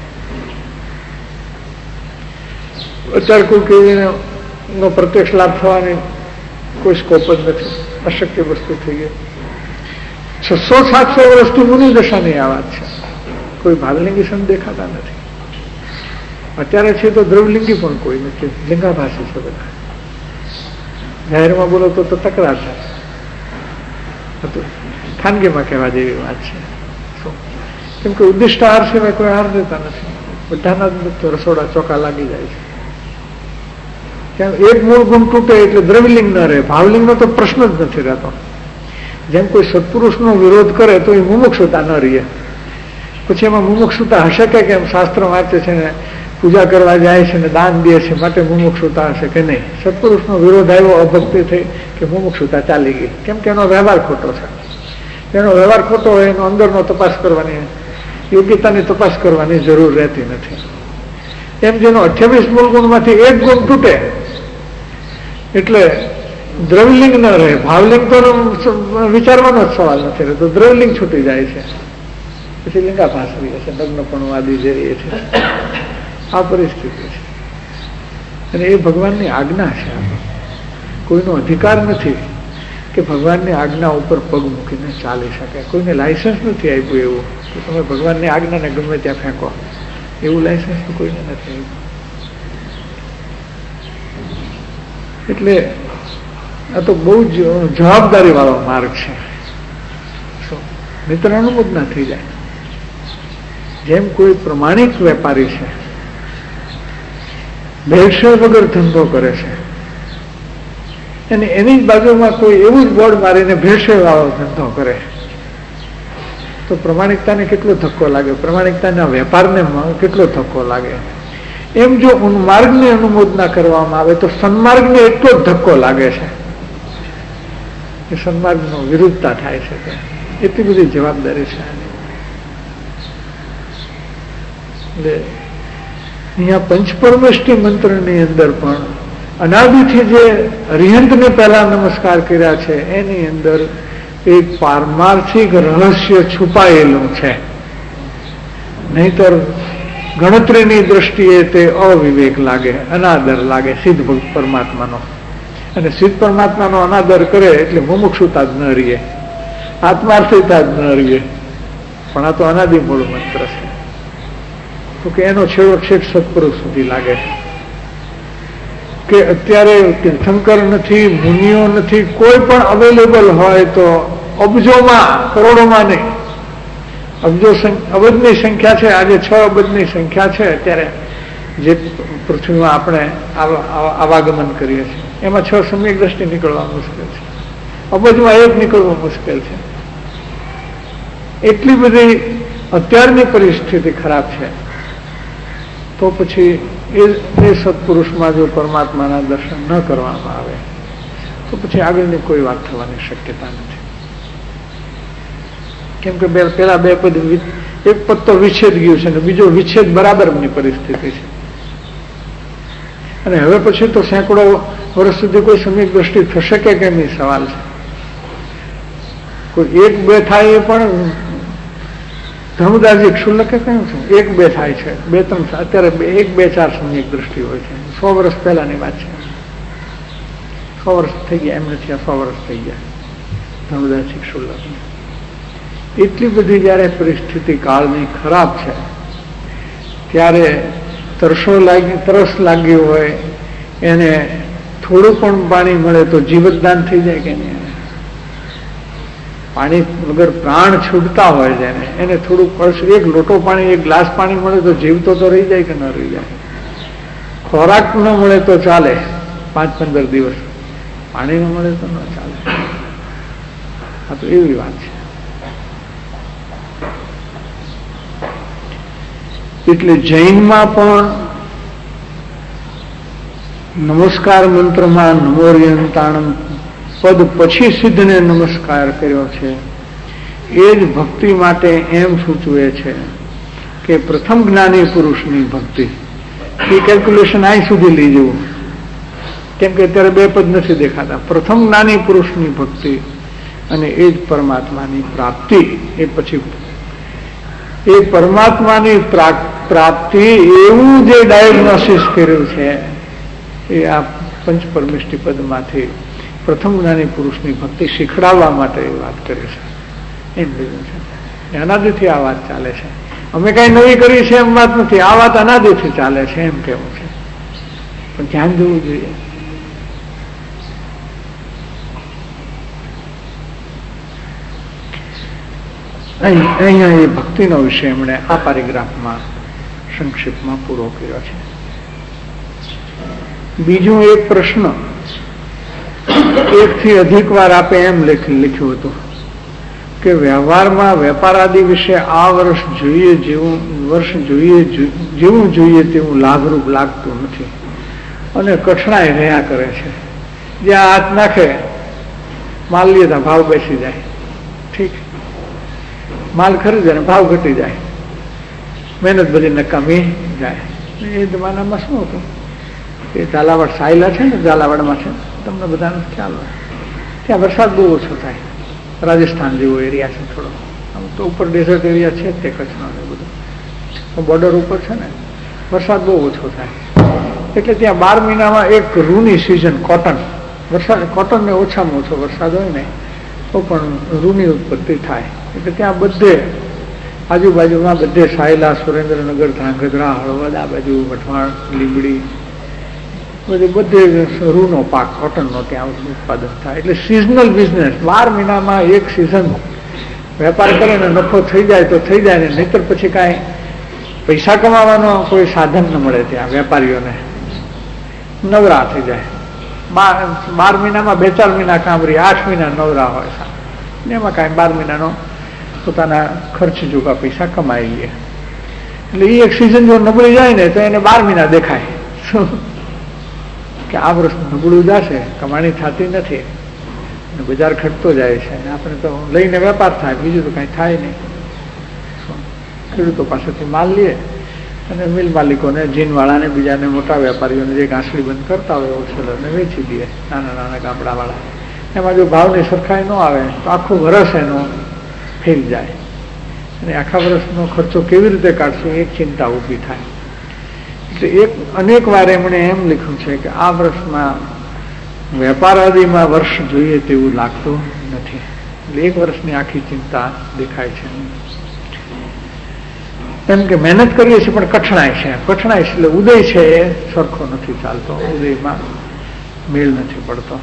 અત્યારે કોઈ કેવડીનો પ્રત્યક્ષ લાભ થવાની કોઈ સ્કોપ જ નથી, અશક્ય વસ્તુ થઈ ગઈ. છસો સાતસો વર્ષથી મુનિ દશાની આ વાત છે. કોઈ ભાવલિંગી સંત દેખાતા નથી. અત્યારે છે તો દ્રવલિંગી પણ કોઈ નથી, લિંગાભાસી છે બધા. જાહેરમાં બોલો તો તકરાર થાય, ખાનગીમાં કહેવા જેવી વાત છે. કેમ કે ઉદ્દિષ્ટ હાર સિવાય કોઈ હાર દેતા નથી. બધાના રસોડા ચોકા લાગી જાય છે. કેમ એક મૂળ ગુણ તૂટે એટલે દ્રવલિંગ ન રહે, ભાવલિંગનો તો પ્રશ્ન જ નથી રહેતો. જેમ કોઈ સત્પુરુષનો વિરોધ કરે તો એ મુમુક્ષુતા ન રહે. પછી એમાં મુમુક્ષુતા હશે કે કેમ? શાસ્ત્ર વાંચે છે ને પૂજા કરવા જાય છે ને દાન દે છે માટે મુમુક્ષુતા હશે કે નહીં? સત્પુરુષનો વિરોધ આવ્યો, અભક્તિ થઈ કે મુમુક્ષુતા ચાલી ગઈ. કેમ કે એનો વ્યવહાર ખોટો છે. એનો વ્યવહાર ખોટો હોય એનો અંદરનો તપાસ કરવાની, યોગ્યતાની તપાસ કરવાની જરૂર રહેતી નથી. એમ જેનો અઠ્યાવીસ મૂળ ગુણમાંથી એક ગુણ તૂટે એટલે દ્રવલિંગ ન રહે. ભાવલિંગ તો વિચારવાનો જ સવાલ નથી રહેતો, દ્રવલિંગ છૂટી જાય છે. પછી લિંગાભાસ રહી છે, નગ્નપણું આદિ જે રહે છે. આ પરિસ્થિતિ છે અને એ ભગવાનની આજ્ઞા છે. કોઈનો અધિકાર નથી કે ભગવાનની આજ્ઞા ઉપર પગ મૂકીને ચાલી શકે. કોઈને લાયસન્સ નથી આપ્યું એવું કે તમે ભગવાનની આજ્ઞાને ગમે ત્યાં ફેંકો, એવું લાયસન્સ તો કોઈને નથી આપ્યું. એટલે આ તો બહુ જ જવાબદારી વાળો માર્ગ છે. મિત્ર અનુમોદના થઈ જાય. જેમ કોઈ પ્રમાણિક વેપારી છે, ભેળસેળ વગર ધંધો કરે છે, અને એની જ બાજુમાં કોઈ એવું જ બોર્ડ મારીને ભેળસેળ વાળો ધંધો કરે તો પ્રમાણિકતાને કેટલો ધક્કો લાગે, પ્રમાણિકતાના વેપારને કેટલો ધક્કો લાગે. એમ જો માર્ગની અનુમોદના કરવામાં આવે તો સન્માર્ગને એટલો જ ધક્કો લાગે છે. એ સન્માર્ગનો વિરુદ્ધતા થાય છે. એટલી બધી જવાબદારી છે. એટલે અહીંયા પંચપરમેષ્ઠી મંત્રની અંદર પણ અનાદિથી જે અરિહંતને પહેલા નમસ્કાર કર્યા છે એની અંદર એક પારમાર્થિક રહસ્ય છુપાયેલું છે. નહીતર ગણતરીની દ્રષ્ટિએ તે અવિવેક લાગે, અનાદર લાગે સિદ્ધ પરમાત્માનો. અને સિદ્ધ પરમાત્માનો અનાદર કરે એટલે મુમુક્ષુતા જ ન રહીએ, આત્માર્થિતા જ ન રહીએ. પણ આ તો અનાદિ મૂળ મંત્ર છે. તો કે એનો છેડો છેક સત્પુરુષ સુધી લાગે કે અત્યારે તીર્થંકર નથી, મુનિઓ નથી, કોઈ પણ અવેલેબલ હોય તો અબજોમાં, કરોડોમાં નહીં, અબજો અબજની સંખ્યા છે. આજે છ અબજની સંખ્યા છે અત્યારે જે પૃથ્વીમાં આપણે આવાગમન કરીએ છીએ. એમાં છ સમ્યક દ્રષ્ટિ નીકળવા મુશ્કેલ છે, અબજમાં એક નીકળવું મુશ્કેલ છે. એટલી બધી અત્યારની પરિસ્થિતિ ખરાબ છે. તો પછી એ એ સત્પુરુષમાં જો પરમાત્માના દર્શન ન કરવામાં આવે તો પછી આગળની કોઈ વાત થવાની શક્યતા નથી. કેમ કે પેલા બે પદ, એક પદ તો વિચ્છેદ ગયું છે ને બીજો વિચ્છેદ બરાબરની પરિસ્થિતિ છે. અને હવે પછી તો સેંકડો વર્ષ સુધી કોઈ સમ્યક દ્રષ્ટિ થશે કે કેમ એ સવાલ છે. કોઈ એક બે થાય એ પણ ધર્મદાસજી ક્ષુલ્લકે કહ્યું છે એક બે થાય છે, બે ત્રણ અત્યારે એક બે ચાર સમ્યક દ્રષ્ટિ હોય છે. સો વર્ષ પહેલાની વાત છે. સો વર્ષ થઈ ગયા એમ નથી, આ સો વર્ષ થઈ ગયા ધર્મદાસજી ક્ષુલ્લક. એટલી બધી જયારે પરિસ્થિતિ કાળની ખરાબ છે ત્યારે તરસો લાગી તરસ લાગી હોય એને થોડું પણ પાણી મળે તો જીવતદાન થઈ જાય કે નહીં? પાણી વગર પ્રાણ છૂટતા હોય જેને એને થોડુંક કળશ, એક લોટો પાણી, એક ગ્લાસ પાણી મળે તો જીવતો તો રહી જાય કે ન રહી જાય? ખોરાક ન મળે તો ચાલે પાંચ પંદર દિવસ, પાણી ન મળે તો ન ચાલે. આ તો એવી વાત છે. એટલે જૈનમાં પણ નમસ્કાર મંત્રમાં નમોર્યંતાણમ પદ પછી સિદ્ધને નમસ્કાર કર્યો છે. એ જ ભક્તિ માટે એમ સૂચવે છે કે પ્રથમ જ્ઞાની પુરુષની ભક્તિ. એ કેલ્ક્યુલેશન અહીં સુધી લઈ જવું, કેમ કે અત્યારે બે પદ નથી દેખાતા. પ્રથમ જ્ઞાની પુરુષની ભક્તિ અને એ જ પરમાત્માની પ્રાપ્તિ. એ પછી એ પરમાત્માની પ્રાપ્તિ એવું જે ડાયગ્નોસિસ કર્યું છે એ આ પંચ પરમિષ્ટિ પદમાંથી પ્રથમ જ્ઞાની પુરુષની ભક્તિ શીખડાવવા માટે એ વાત કરી છે, એમ લીધું છે. અનાદિથી આ વાત ચાલે છે. અમે કઈ નવી કરી છે એમ વાત નથી. આ વાત અનાદિથી ચાલે છે એમ કેવું છે. પણ ધ્યાન દેવું જોઈએ. અહીંયા એ ભક્તિનો વિષય એમણે આ પેરેગ્રાફમાં સંક્ષિપ્તમાં પૂરો કર્યો છે. બીજું એક પ્રશ્ન એકથી અધિક વાર આપે એમ લખ્યું હતું કે વ્યવહારમાં વેપાર આદિ વિશે આ વર્ષ જોઈએ જેવું વર્ષ જોઈએ જેવું જોઈએ તેવું લાભરૂપ લાગતું નથી અને કઠણાઈ રહ્યા કરે છે. જ્યાં હાથ નાખે માલ લીધા ભાવ બેસી જાય, ઠીક, માલ ખરીદે ને ભાવ ઘટી જાય, મહેનત બધી નકામી જાય. એ જમાનામાં શું હતું, એ ઝાલાવાડ સાયલા છે ને, ઝાલાવાડમાં છે, તમને બધાને ખ્યાલ હોય. ત્યાં વરસાદ બહુ ઓછો થાય. રાજસ્થાન જેવો એરિયા છે થોડો, આમ તો ઉપર ડેઝર્ટ એરિયા છે તે કચ્છનો ને બધું બોર્ડર ઉપર છે ને, વરસાદ બહુ ઓછો થાય. એટલે ત્યાં બાર મહિનામાં એક રૂની સિઝન, કોટન વરસાદ, કોટનને ઓછામાં ઓછો વરસાદ હોય ને તો પણ રૂની ઉત્પત્તિ થાય. એટલે ત્યાં બધે આજુબાજુમાં બધે સાયલા, સુરેન્દ્રનગર, ધ્રાંગધ્રા, હળવદ, આ બાજુ વઢવાણ, લીંબડી, બધી બધે રૂનો પાક, કોટનનો ત્યાં ઉત્પાદન થાય. એટલે સિઝનલ બિઝનેસ, બાર મહિનામાં એક સિઝન વેપાર કરે ને નફો થઈ જાય તો થઈ જાય ને, નહીતર પછી કાંઈ પૈસા કમાવાનો કોઈ સાધન ન મળે. ત્યાં વેપારીઓને નવરા થઈ જાય. બાર મહિનામાં બે ચાર મહિના કામ રહી, આઠ મહિના નવરા હોય ને એમાં કાંઈ બાર મહિનાનો પોતાના ખર્ચ જોગા પૈસા કમાઈ લે. એટલે એ એક સિઝન જો નબળી જાય ને તો એને બાર મહિના દેખાય કે આ વર્ષ નબળું જશે, કમાણી થતી નથી, બજાર ઘટતો જાય છે, આપણે તો લઈને વેપાર થાય, બીજું તો કઈ થાય નહીં. ખેડૂતો પાસેથી માલ લે અને મિલ માલિકોને, જીનવાળાને, બીજાને, મોટા વેપારીઓને જે ઘાસડી બંધ કરતા હોય હોલસેલરને વેચી દે, નાના નાના ગામડાવાળા. એમાં જો ભાવની સરખાઈ ન આવે તો આખું વર્ષ એનો ફેલ જાય અને આખા વર્ષનો ખર્ચો કેવી રીતે કાઢશું એક ચિંતા ઊભી થાય. એટલે એક અનેક વાર એમણે એમ લખ્યું છે કે આ વર્ષમાં વેપાર આદિમાં વર્ષ જોઈએ તેવું લાગતું નથી. એટલે એક વર્ષની આખી ચિંતા દેખાય છે. એમ કે મહેનત કરીએ છીએ પણ કઠણાય છે, કઠણાય છે એટલે ઉદય છે એ સરખો નથી ચાલતો, ઉદયમાં મેળ નથી પડતો.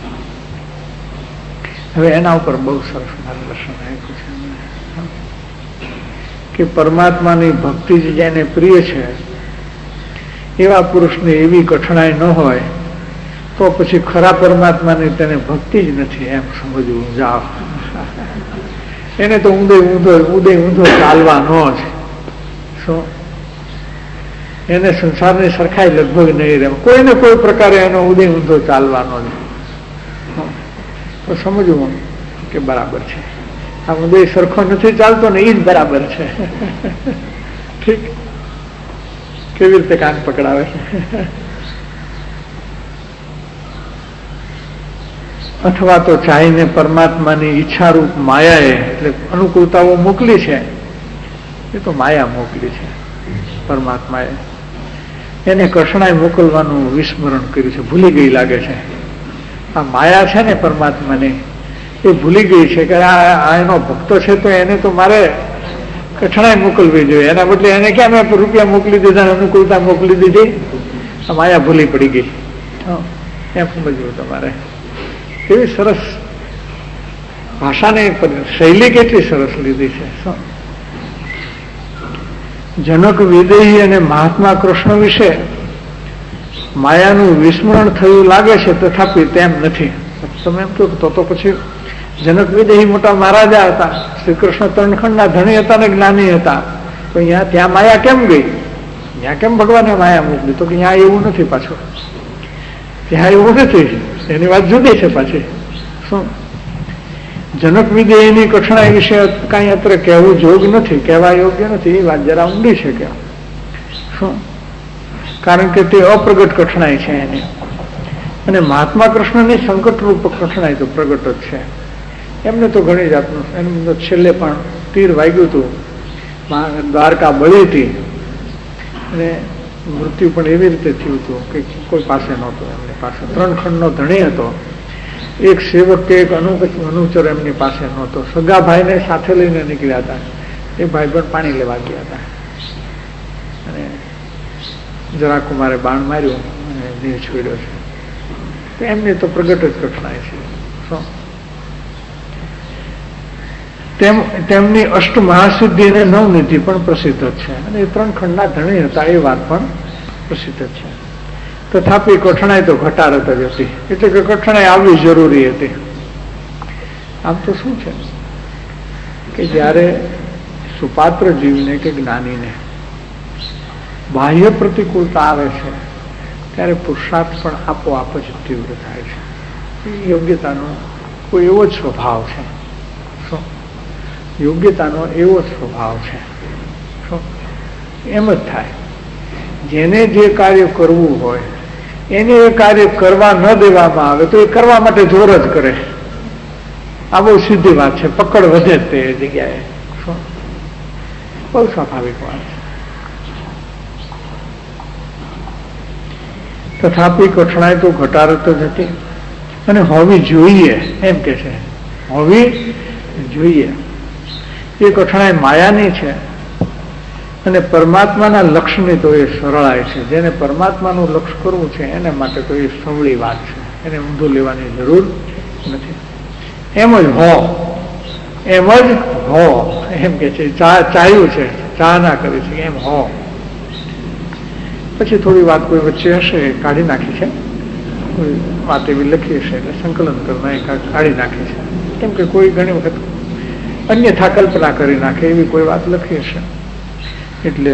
હવે એના ઉપર બહુ સરસ માર્ગદર્શન આપ્યું છે કે પરમાત્માની ભક્તિ જ જેને પ્રિય છે એવા પુરુષને એવી કઠણાઈ ન હોય તો પછી ખરા પરમાત્માની તેને ભક્તિ જ નથી એમ સમજવું. જાઓ, એને તો ઊંધે ઊંધો ઉદય ઊંધો ચાલવાનો જ. શું એને સંસારની સરખાઈ લગભગ નહીં રહે, કોઈને કોઈ પ્રકારે એનો ઉદય ઊંધો ચાલવાનો જ. તો સમજવું કે બરાબર છે, આ ઉદય સરખો નથી ચાલતો ને એ જ બરાબર છે. ઠીક, કેવી રીતે કાન પકડાવે. અથવા તો ચાહીને પરમાત્માની ઈચ્છારૂપ માયાએ, એટલે અનુકૂળતાઓ મોકલી છે, એ તો માયા મોકલી છે પરમાત્માએ, એને કૃષ્ણાએ મોકલવાનું વિસ્મરણ કર્યું છે, ભૂલી ગઈ લાગે છે. આ માયા છે ને પરમાત્માની, એ ભૂલી ગઈ છે કે આ એનો ભક્તો છે તો એને તો મારે કઠણાઈ મોકલવી જોઈએ, એના બદલે એને ક્યાં મેં રૂપિયા મોકલી દીધા, અનુકૂળતા મોકલી દીધી. આ માયા ભૂલી પડી ગઈ. એમ સમજવું તમારે. કેવી સરસ ભાષાની શૈલી કેટલી સરસ લીધી છે. જનક વિદેહી અને મહાત્મા કૃષ્ણ વિશે માયાનું વિસ્મરણ થયું લાગે છે, તથાપિ તેમ નથી. તમે એમ કહો તો તો પછી જનક વિદેહી મોટા મહારાજા હતા, શ્રી કૃષ્ણ ત્રણખંડના ધણી હતા ને જ્ઞાની હતા, તો અહીંયા ત્યાં માયા કેમ ગઈ? ત્યાં કેમ ભગવાને માયા મોકલી? તો કે ત્યાં એવું નથી, પાછું ત્યાં એવું નથી, એની વાત જુદી છે પાછી. શું જનક વિદેહીની કઠણાઈ વિશે કઈ અત્યારે કહેવું જોગ નથી, કહેવા યોગ્ય નથી, એ વાત જરા ઊંડી છે કે શું, કારણ કે તે અપ્રગટ કઠણાઈ છે એની. અને મહાત્મા કૃષ્ણની સંકટરૂપ કઠણાઈ તો પ્રગટ જ છે. એમને તો ઘણી જાતનું, એમને તો છેલ્લે પણ તીર વાગ્યું હતું, દ્વારકા બળી હતી અને મૃત્યુ પણ એવી રીતે થયું હતું કે કોઈ પાસે નહોતું એમની પાસે. ત્રણ ખંડનો ધણી હતો, એક સેવક કે એક અનુ અનુચર એમની પાસે નહોતો. સગા ભાઈને સાથે લઈને નીકળ્યા હતા, એ ભાઈ પણ પાણી લેવા ગયા હતા અને જરા કુમારે બાણ માર્યું અને દેહ છોડ્યો છે. એમની તો પ્રગટ જ કઠણાઈ છે. શું તેમ તેમની અષ્ટ મહાસિદ્ધિ અને નવનિધિ પણ પ્રસિદ્ધ છે અને એ ત્રણ ખંડના ધણી હતા, એ વાત પણ પ્રસિદ્ધ છે. તથાપી કઠણાઈ તો ઘટાડત જ હતી, એટલે કે કઠણાઈ આવવી જરૂરી હતી. આમ તો શું છે કે જયારે સુપાત્ર જીવને કે જ્ઞાનીને બાહ્ય પ્રતિકૂળતા આવે છે ત્યારે પુરુષાર્થ પણ આપોઆપ જ તીવ્ર થાય છે. યોગ્યતાનો કોઈ એવો જ સ્વભાવ છે. શું યોગ્યતાનો એવો જ સ્વભાવ છે. શું એમ જ થાય. જેને જે કાર્ય કરવું હોય એને એ કાર્ય કરવા ન દેવામાં આવે તો એ કરવા માટે જોર જ કરે. આ બહુ સીધી વાત છે, પકડ વધે તે જગ્યાએ. શું બહુ સ્વાભાવિક વાત છે. તથાપી કઠણાઈ તો ઘટાડત જ હતી અને હોવી જોઈએ, એમ કે છે, હોવી જોઈએ. એ કઠણાઈ માયાની છે અને પરમાત્માના લક્ષ્યની તો એ સરળાય છે. જેને પરમાત્માનું લક્ષ્ય કરવું છે એને માટે તો એ સવળી વાત છે, એને ઊંધું લેવાની જરૂર નથી. એમ જ હો, એમ જ હો, એમ કે છે. ચા ચાહ્યું છે, ચા ના કરી છે, એમ હો. પછી થોડી વાત કોઈ વચ્ચે હશે કાઢી નાખી છે, કોઈ વાત એવી લખી હશે એટલે સંકલન કરવા કાઢી નાખી છે. કેમ કે કોઈ ઘણી વખત અન્યથા કલ્પના કરી નાખે એવી કોઈ વાત લખી હશે એટલે.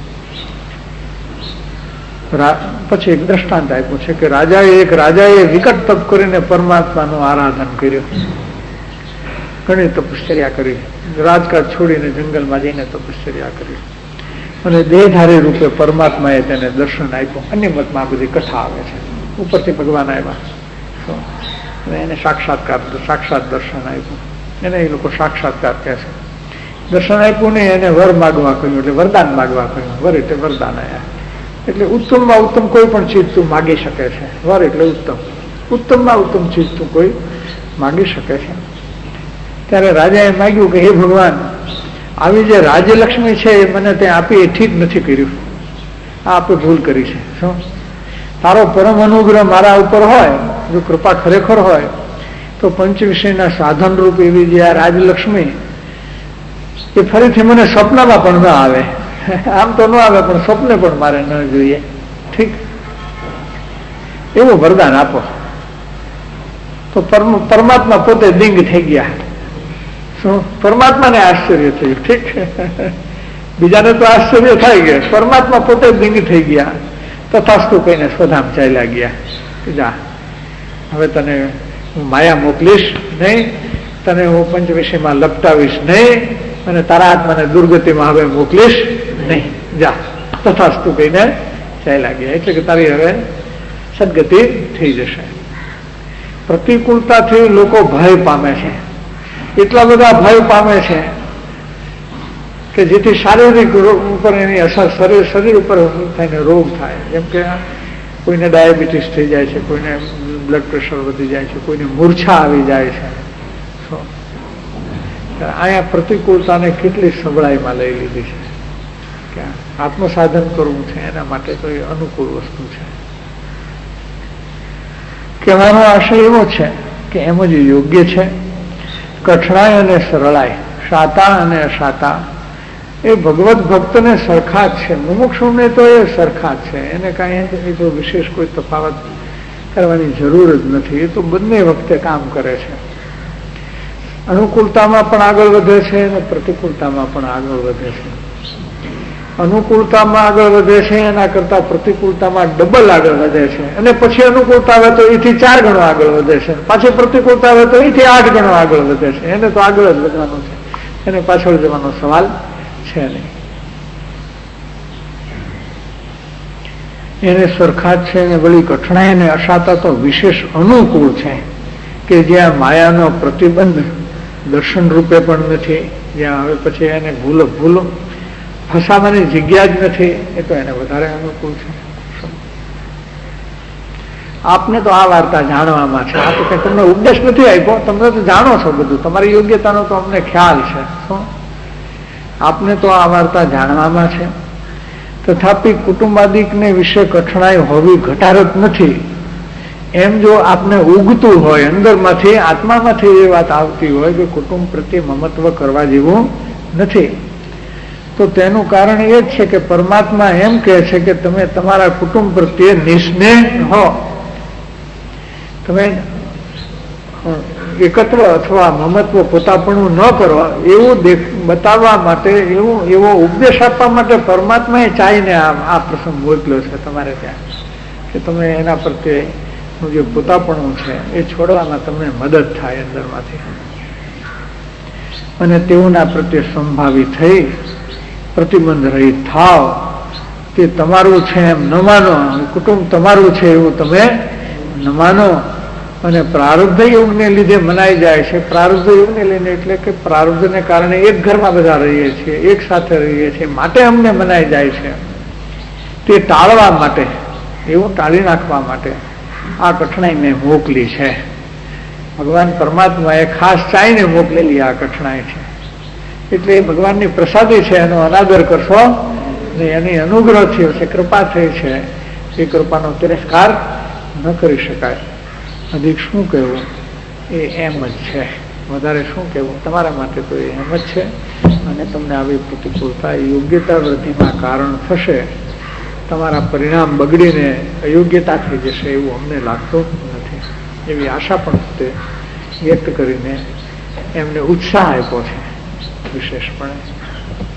પછી એક દ્રષ્ટાંત આપ્યું છે કે રાજાએ એક રાજાએ વિકટ તપ કરીને પરમાત્માનું આરાધન કર્યું, ઘણી તપશ્ચર્યા કરી, રાજકાજ છોડીને જંગલમાં જઈને તપશ્ચર્યા કરી અને દેહધારી રૂપે પરમાત્માએ તેને દર્શન આપ્યું. અન્ય મતમાં બધી કથા આવે છે, ઉપરથી ભગવાન આવ્યા એને સાક્ષાત્કાર સાક્ષાત દર્શન આપ્યું. એને એ લોકો સાક્ષાત્કાર કહે છે. દર્શન આપ્યું ને એને વર માગવા કહ્યું એટલે વરદાન માગવા કહ્યું. વર એટલે વરદાન આવ્યા. એટલે ઉત્તમમાં ઉત્તમ કોઈ પણ ચીજ તું માગી શકે છે. વર એટલે ઉત્તમ, ઉત્તમમાં ઉત્તમ ચીજ તું કોઈ માગી શકે છે. ત્યારે રાજાએ માગ્યું કે હે ભગવાન, આવી જે રાજ્યલક્ષ્મી છે એ મને તે આપી એ ઠીક નથી કર્યું, આ આપણે ભૂલ કરી છે. શું તારો પરમ અનુગ્રહ મારા ઉપર હોય, જો કૃપા ખરેખર હોય તો પંચવિષયના સાધન રૂપ એવી જે આ રાજલક્ષ્મી એ ફરીથી મને સ્વપ્નમાં પણ ન આવે. આમ તો ન આવે પણ સ્વપ્ને પણ મારે ન જોઈએ. ઠીક, એવું વરદાન આપો. તો પરમાત્મા પોતે દિંગ થઈ ગયા. શું પરમાત્માને આશ્ચર્ય થયું. ઠીક, બીજાને તો આશ્ચર્ય થાય ગયા, પરમાત્મા પોતે દિંગ થઈ ગયા. તથાસ્તુ કહીને સ્વધામ ચાલ્યા ગયા કે જા, હવે તને હું માયા મોકલીશ નહીં, તને હું પંચવિષયમાં લપટાવીશ નહીં અને તારા આત્માને દુર્ગતિમાં હવે મોકલીશ નહીં. જા, તથાસ્તુ કહીને ચાલ્યા ગયા. એટલે કે તારી હવે સદગતિ થઈ જશે. પ્રતિકૂળતાથી લોકો ભય પામે છે, એટલા બધા ભય પામે છે કે જેથી શારીરિક રોગ ઉપર એની અસર શરીર શરીર ઉપર થઈને રોગ થાય. જેમ કે કોઈને ડાયાબિટીસ થઈ જાય છે, કોઈને બ્લડ પ્રેશર વધી જાય છે, કોઈને મૂર્છા આવી જાય છે. અહીંયા પ્રતિકૂળતાને કેટલી સબળાઈમાં લઈ લીધી છે કે આત્મસાધન કરવું છે એના માટે તો એ અનુકૂળ વસ્તુ છે. કહેવાનો આશય એવો છે કે એમ જ યોગ્ય છે. કઠણાઈ અને સરળાઈ, શાતા અને અશાતા એ ભગવત ભક્તને સરખા જ છે. મુમુક્ષુને તો એ સરખા જ છે, એને કાંઈ તો વિશેષ કોઈ તફાવત કરવાની જરૂર જ નથી. એ તો બંને વખતે કામ કરે છે. અનુકૂળતામાં પણ આગળ વધે છે અને પ્રતિકૂળતામાં પણ આગળ વધે છે. અનુકૂળતામાં આગળ વધે છે એના કરતા પ્રતિકૂળતામાં ડબલ આગળ વધે છે, અને પછી અનુકૂળતા આવે તો એથી ચાર ગણો આગળ વધે છે, પાછી પ્રતિકૂળતા આવે તો એથી આઠ ગણો આગળ વધે છે. એને તો આગળ જ વધવાનું છે, એને પાછળ જવાનો સવાલ છે નહીં. એને સરખા જ છે. અને વળી કઠણાઈ અને અશાતા તો વિશેષ અનુકૂળ છે કે જ્યાં માયાનો પ્રતિબંધ દર્શન રૂપે પણ નથી, જ્યાં હવે પછી એને ભૂલો ભૂલો ફસાવાની જગ્યા જ નથી, એ તો એને વધારે અનુકૂળ છે. આપને તો આ વાર્તા જાણવામાં છે, આ તો કઈ તમને ઉપદેશ નથી આપ્યો, તમે તો જાણો છો બધું, તમારી યોગ્યતાનો તો અમને ખ્યાલ છે. શું આપને તો આ વાર્તા જાણવામાં છે. તથાપિ કુટુંબાદિકને વિશે કઠણાઈ હોવી ઘટાડત નથી. એમ જો આપને ઉગતું હોય અંદરમાંથી, આત્મામાંથી એ વાત આવતી હોય કે કુટુંબ પ્રત્યે મમત્વ કરવા જેવું નથી, તો તેનું કારણ એ જ છે કે પરમાત્મા એમ કહે છે કે તમે તમારા કુટુંબ પ્રત્યે નિસ્નેહ હો. તમે એકત્વ અથવા મમત્વ પોતાપણું ન કરો એવું બતાવવા માટે, એવું એવો ઉપદેશ આપવા માટે પરમાત્માએ ચાહીને આ પ્રસંગ મોકલ્યો છે તમારે ત્યાં, કે તમે એના પ્રત્યે જે પોતાપણું છે એ છોડવામાં તમને મદદ થાય અંદરમાંથી, અને તેઓના પ્રત્યે સંભાવી થઈ પ્રતિબંધ રહિત થાવ. તે તમારું છે એમ ન માનો, કુટુંબ તમારું છે એવું તમે ન માનો. અને પ્રારબ્ધ યોગને લીધે મનાઈ જાય છે. પ્રારબ્ધ યોગને લઈને એટલે કે પ્રારબ્ધને કારણે એક ઘરમાં બધા રહીએ છીએ, એક સાથે રહીએ છીએ, માટે અમને મનાઈ જાય છે. તે ટાળવા માટે, એવું ટાળી નાખવા માટે આ કઠણાઈ મેં મોકલી છે. ભગવાન પરમાત્માએ ખાસ ચાહીને મોકલેલી આ કઠણાઈ છે. એટલે એ ભગવાનની પ્રસાદી છે, એનો અનાદર કરશો ને એની અનુગ્રહથી છે, કૃપા થઈ છે, એ કૃપાનો તિરસ્કાર ન કરી શકાય. અધિક શું કહેવું, એ એમ જ છે, વધારે શું કહેવું તમારા માટે તો એ એમ જ છે. અને તમને આવી પ્રતિકૂળતા યોગ્યતા વૃદ્ધિમાં કારણ થશે, તમારા પરિણામ બગડીને અયોગ્યતા થઈ જશે એવું અમને લાગતું નથી. એવી આશા પણ તે વ્યક્ત કરીને એમને ઉત્સાહ આપ્યો છે વિશેષપણે.